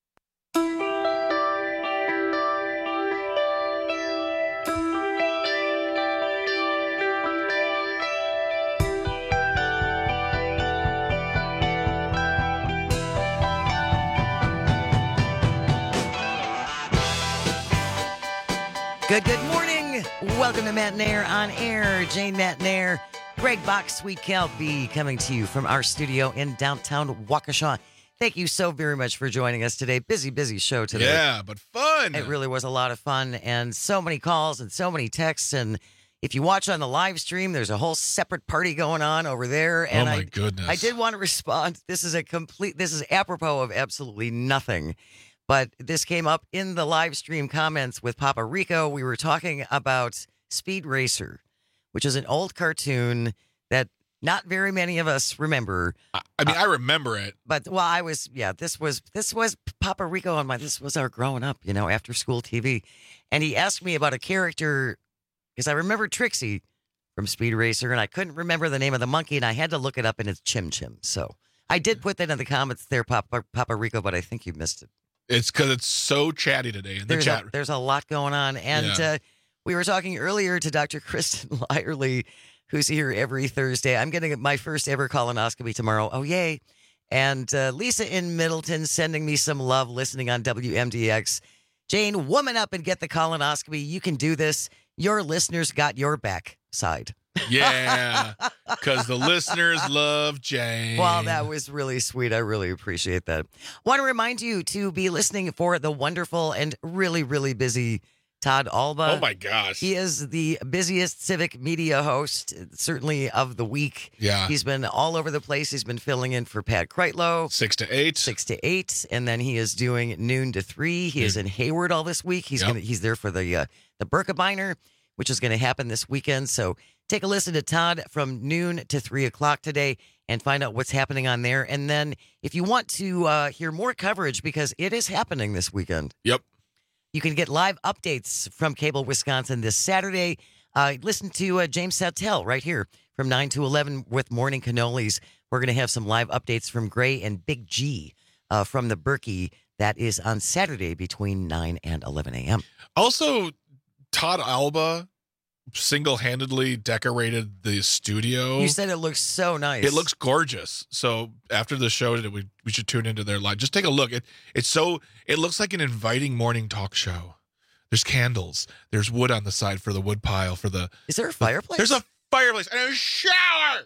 Good, good morning. Welcome to Matt Nair on air. Jane Matt Nair, Greg Bach, Sweet Kelpie, coming to you from our studio in downtown Waukesha. Thank you so very much for joining us today. Busy, busy show today. Yeah, but fun. It really was a lot of fun and so many calls and so many texts. And if you watch on the live stream, there's a whole separate party going on over there. And oh, my I, goodness. I did want to respond. This is a complete, this is apropos of absolutely nothing. But this came up in the live stream comments with Papa Rico. We were talking about Speed Racer, which is an old cartoon that not very many of us remember. I, I mean, uh, I remember it. But, well, I was, yeah, this was, this was Papa Rico on my, this was our growing up, you know, after school T V. And he asked me about a character, because I remember Trixie from Speed Racer, and I couldn't remember the name of the monkey, and I had to look it up, and it's Chim Chim. So I did put that in the comments there, Papa, Papa Rico, but I think you missed it. It's because it's so chatty today in the there's chat. A, there's a lot going on. And yeah. uh, we were talking earlier to Doctor Kristen Lyerly, who's here every Thursday. I'm getting my first ever colonoscopy tomorrow. Oh, yay. And uh, Lisa in Middleton sending me some love listening on W M D X. Jane, woman up and get the colonoscopy. You can do this. Your listeners got your back side. Yeah, because the listeners love Jane. Well, that was really sweet. I really appreciate that. Want to remind you to be listening for the wonderful and really, really busy Todd Albaugh. Oh, my gosh. He is the busiest civic media host, certainly of the week. Yeah. He's been all over the place. He's been filling in for Pat Kreitlow. Six to eight. Six to eight. And then he is doing noon to three. He is in Hayward all this week. He's Yep. gonna he's there for the uh, the Birkebeiner, which is going to happen this weekend. So take a listen to Todd from noon to three o'clock today and find out what's happening on there. And then if you want to uh, hear more coverage, because it is happening this weekend. Yep. You can get live updates from Cable Wisconsin this Saturday. Uh, listen to uh, James Sattel right here from nine to eleven with Morning Cannolis. We're going to have some live updates from Gray and Big G uh, from the Berkey. That is on Saturday between nine and eleven a.m. Also, Todd Albaugh single-handedly decorated the studio. You said it looks so nice. It looks gorgeous. So after the show, we we should tune into their live. Just take a look. It it's so it looks like an inviting morning talk show. There's candles. There's wood on the side for the wood pile for the. Is there a fireplace? There's a fireplace and a shower.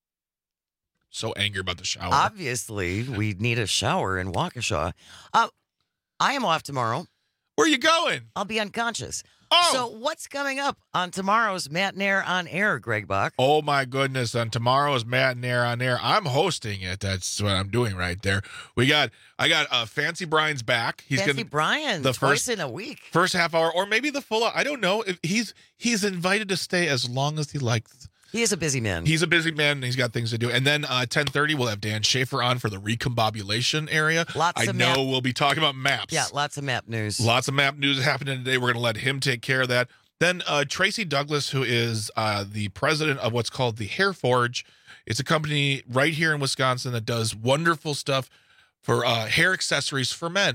So angry about the shower. Obviously, we need a shower in Waukesha. Uh, I am off tomorrow. Where are you going? I'll be unconscious. Oh. So what's coming up on tomorrow's Matt Nair on Air, Greg Bach? Oh, my goodness. On tomorrow's Matt Nair on Air, I'm hosting it. That's what I'm doing right there. We got, I got uh, Fancy Brian's back. He's Fancy gonna, Brian, the twice first, in a week. First half hour, or maybe the full hour. I don't know. He's, he's invited to stay as long as he likes. He is a busy man. He's a busy man, and he's got things to do. And then uh, ten thirty, we'll have Dan Schaefer on for the recombobulation area. Lots I of know map. we'll be talking about maps. Yeah, lots of map news. Lots of map news happening today. We're going to let him take care of that. Then uh, Tracy Douglas, who is uh, the president of what's called the Hair Forge. It's a company right here in Wisconsin that does wonderful stuff for uh, hair accessories for men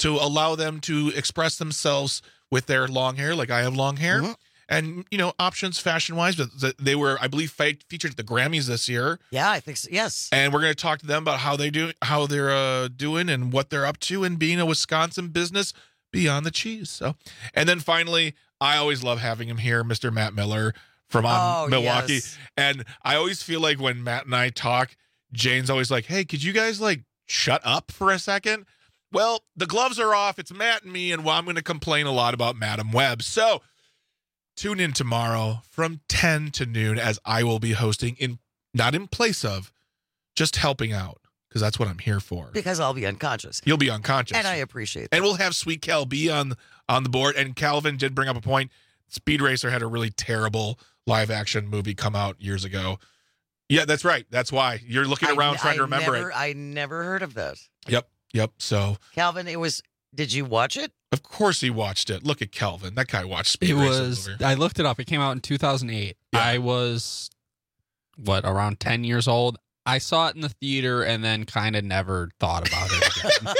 to allow them to express themselves with their long hair, like I have long hair. Mm-hmm. And, you know, options fashion-wise, but they were, I believe, featured at the Grammys this year. Yeah, I think so. Yes. And we're going to talk to them about how they do, how they're uh, doing, and what they're up to, and being a Wisconsin business beyond the cheese. So, and then finally, I always love having him here, Mister Matt Miller from um, oh, Milwaukee. Yes. And I always feel like when Matt and I talk, Jane's always like, "Hey, could you guys like shut up for a second?" Well, the gloves are off. It's Matt and me, and well, I'm going to complain a lot about Madam Web. So. Tune in tomorrow from ten to noon as I will be hosting, in not in place of, just helping out, because that's what I'm here for. Because I'll be unconscious. You'll be unconscious. And I appreciate that. And we'll have Sweet Cal B on, on the board. And Calvin did bring up a point. Speed Racer had a really terrible live-action movie come out years ago. Yeah, that's right. That's why. You're looking around I, trying I to remember never, it. I never heard of that. Yep, yep. So, Calvin, it was... Did you watch it? Of course he watched it. Look at Kelvin. That guy watched Speed It Racer was. movie. I looked it up. It came out in two thousand eight. Yeah. I was, what, around ten years old. I saw it in the theater and then kind of never thought about it again.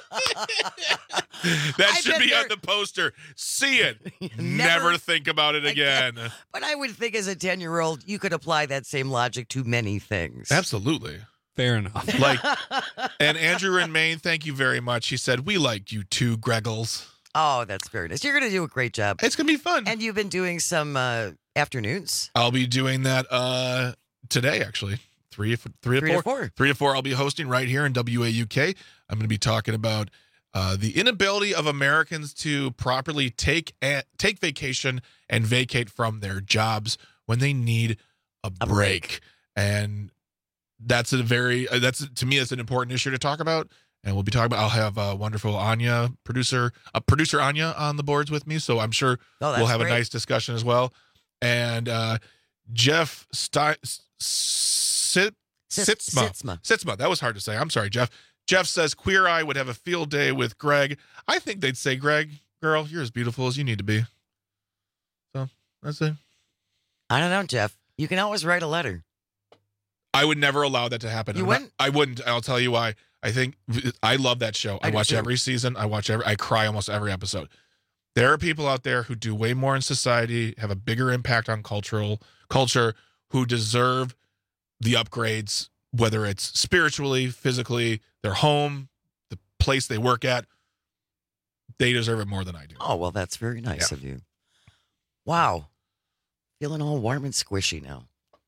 That I should bet be there- on the poster. See it. Never- Never think about it again. But I would think as a ten-year-old, you could apply that same logic to many things. Absolutely. Fair enough. Like, and Andrew in Maine, thank you very much. He said, "We like you too, Greggles." Oh, that's very nice. You're going to do a great job. It's going to be fun. And you've been doing some uh, afternoons. I'll be doing that uh, today, actually. Three, three, to, Three to four. four. Three to four. I'll be hosting right here in W A U K. I'm going to be talking about uh, the inability of Americans to properly take a, take vacation and vacate from their jobs when they need a, A break. break. And that's a very uh, that's to me that's an important issue to talk about. And we'll be talking about. I'll have uh, wonderful Anya, producer, uh, producer Anya, on the boards with me. So I'm sure Oh, that's we'll have great. a nice discussion as well. And uh, Jeff Stein, Sit, Sis- Sitzma. Sitzma. Sitzma. That was hard to say. I'm sorry, Jeff. Jeff says Queer Eye would have a field day with Greg. I think they'd say, "Greg, girl, you're as beautiful as you need to be." So that's it. I don't know, Jeff. You can always write a letter. I would never allow that to happen. You I'm not- wouldn't? I wouldn't. I'll tell you why. I think I love that show. I, I do watch too. every season. I watch every. I cry almost every episode. There are people out there who do way more in society, have a bigger impact on cultural culture, who deserve the upgrades, whether it's spiritually, physically, their home, the place they work at. They deserve it more than I do. Oh, well, that's very nice Yeah. of you. Wow. Feeling all warm and squishy now.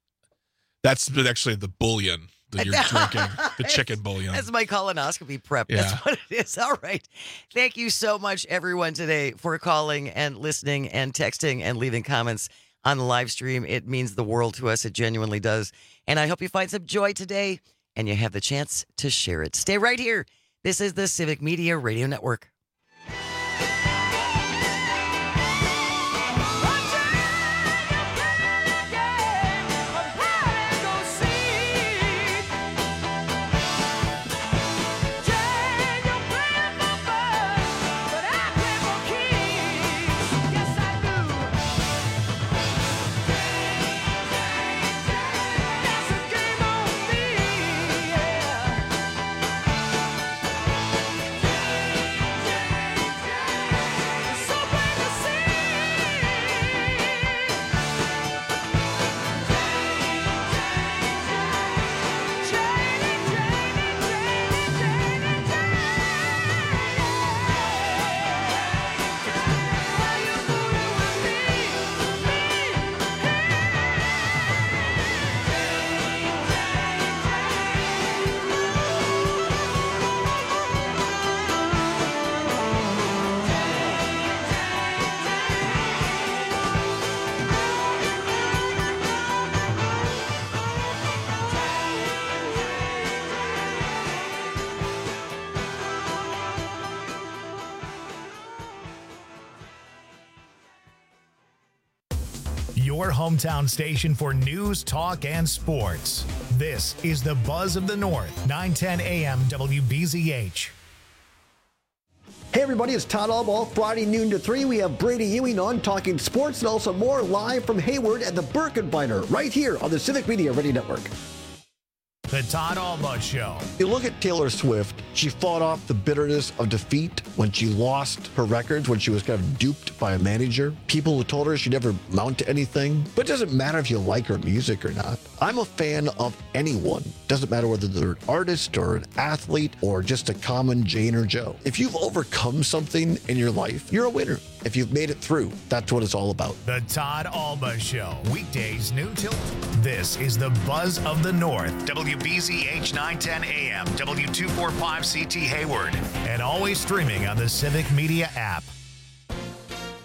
That's actually the bouillon that you're drinking, the chicken bouillon. That's my colonoscopy prep. Yeah. That's what it is. All right. Thank you so much, everyone, today for calling and listening and texting and leaving comments on the live stream. It means the world to us. It genuinely does. And I hope you find some joy today and you have the chance to share it. Stay right here. This is the Civic Media Radio Network. Your hometown station for news, talk, and sports. This is the Buzz of the North, nine ten A M W B Z H. Hey everybody, it's Todd Allball. Friday noon to three, we have Brady Ewing on talking sports and also more live from Hayward at the Birkenbeiner right here on the Civic Media Radio Network. The Todd Alba Show. You look at Taylor Swift, she fought off the bitterness of defeat when she lost her records, when she was kind of duped by a manager. People who told her she'd never amount to anything. But it doesn't matter if you like her music or not. I'm a fan of anyone. Doesn't matter whether they're an artist or an athlete or just a common Jane or Joe. If you've overcome something in your life, you're a winner. If you've made it through, that's what it's all about. The Todd Alba Show. Weekdays, noon till. This is the Buzz of the North. W B Z H nine ten A M, W two forty-five C T Hayward. And always streaming on the Civic Media app.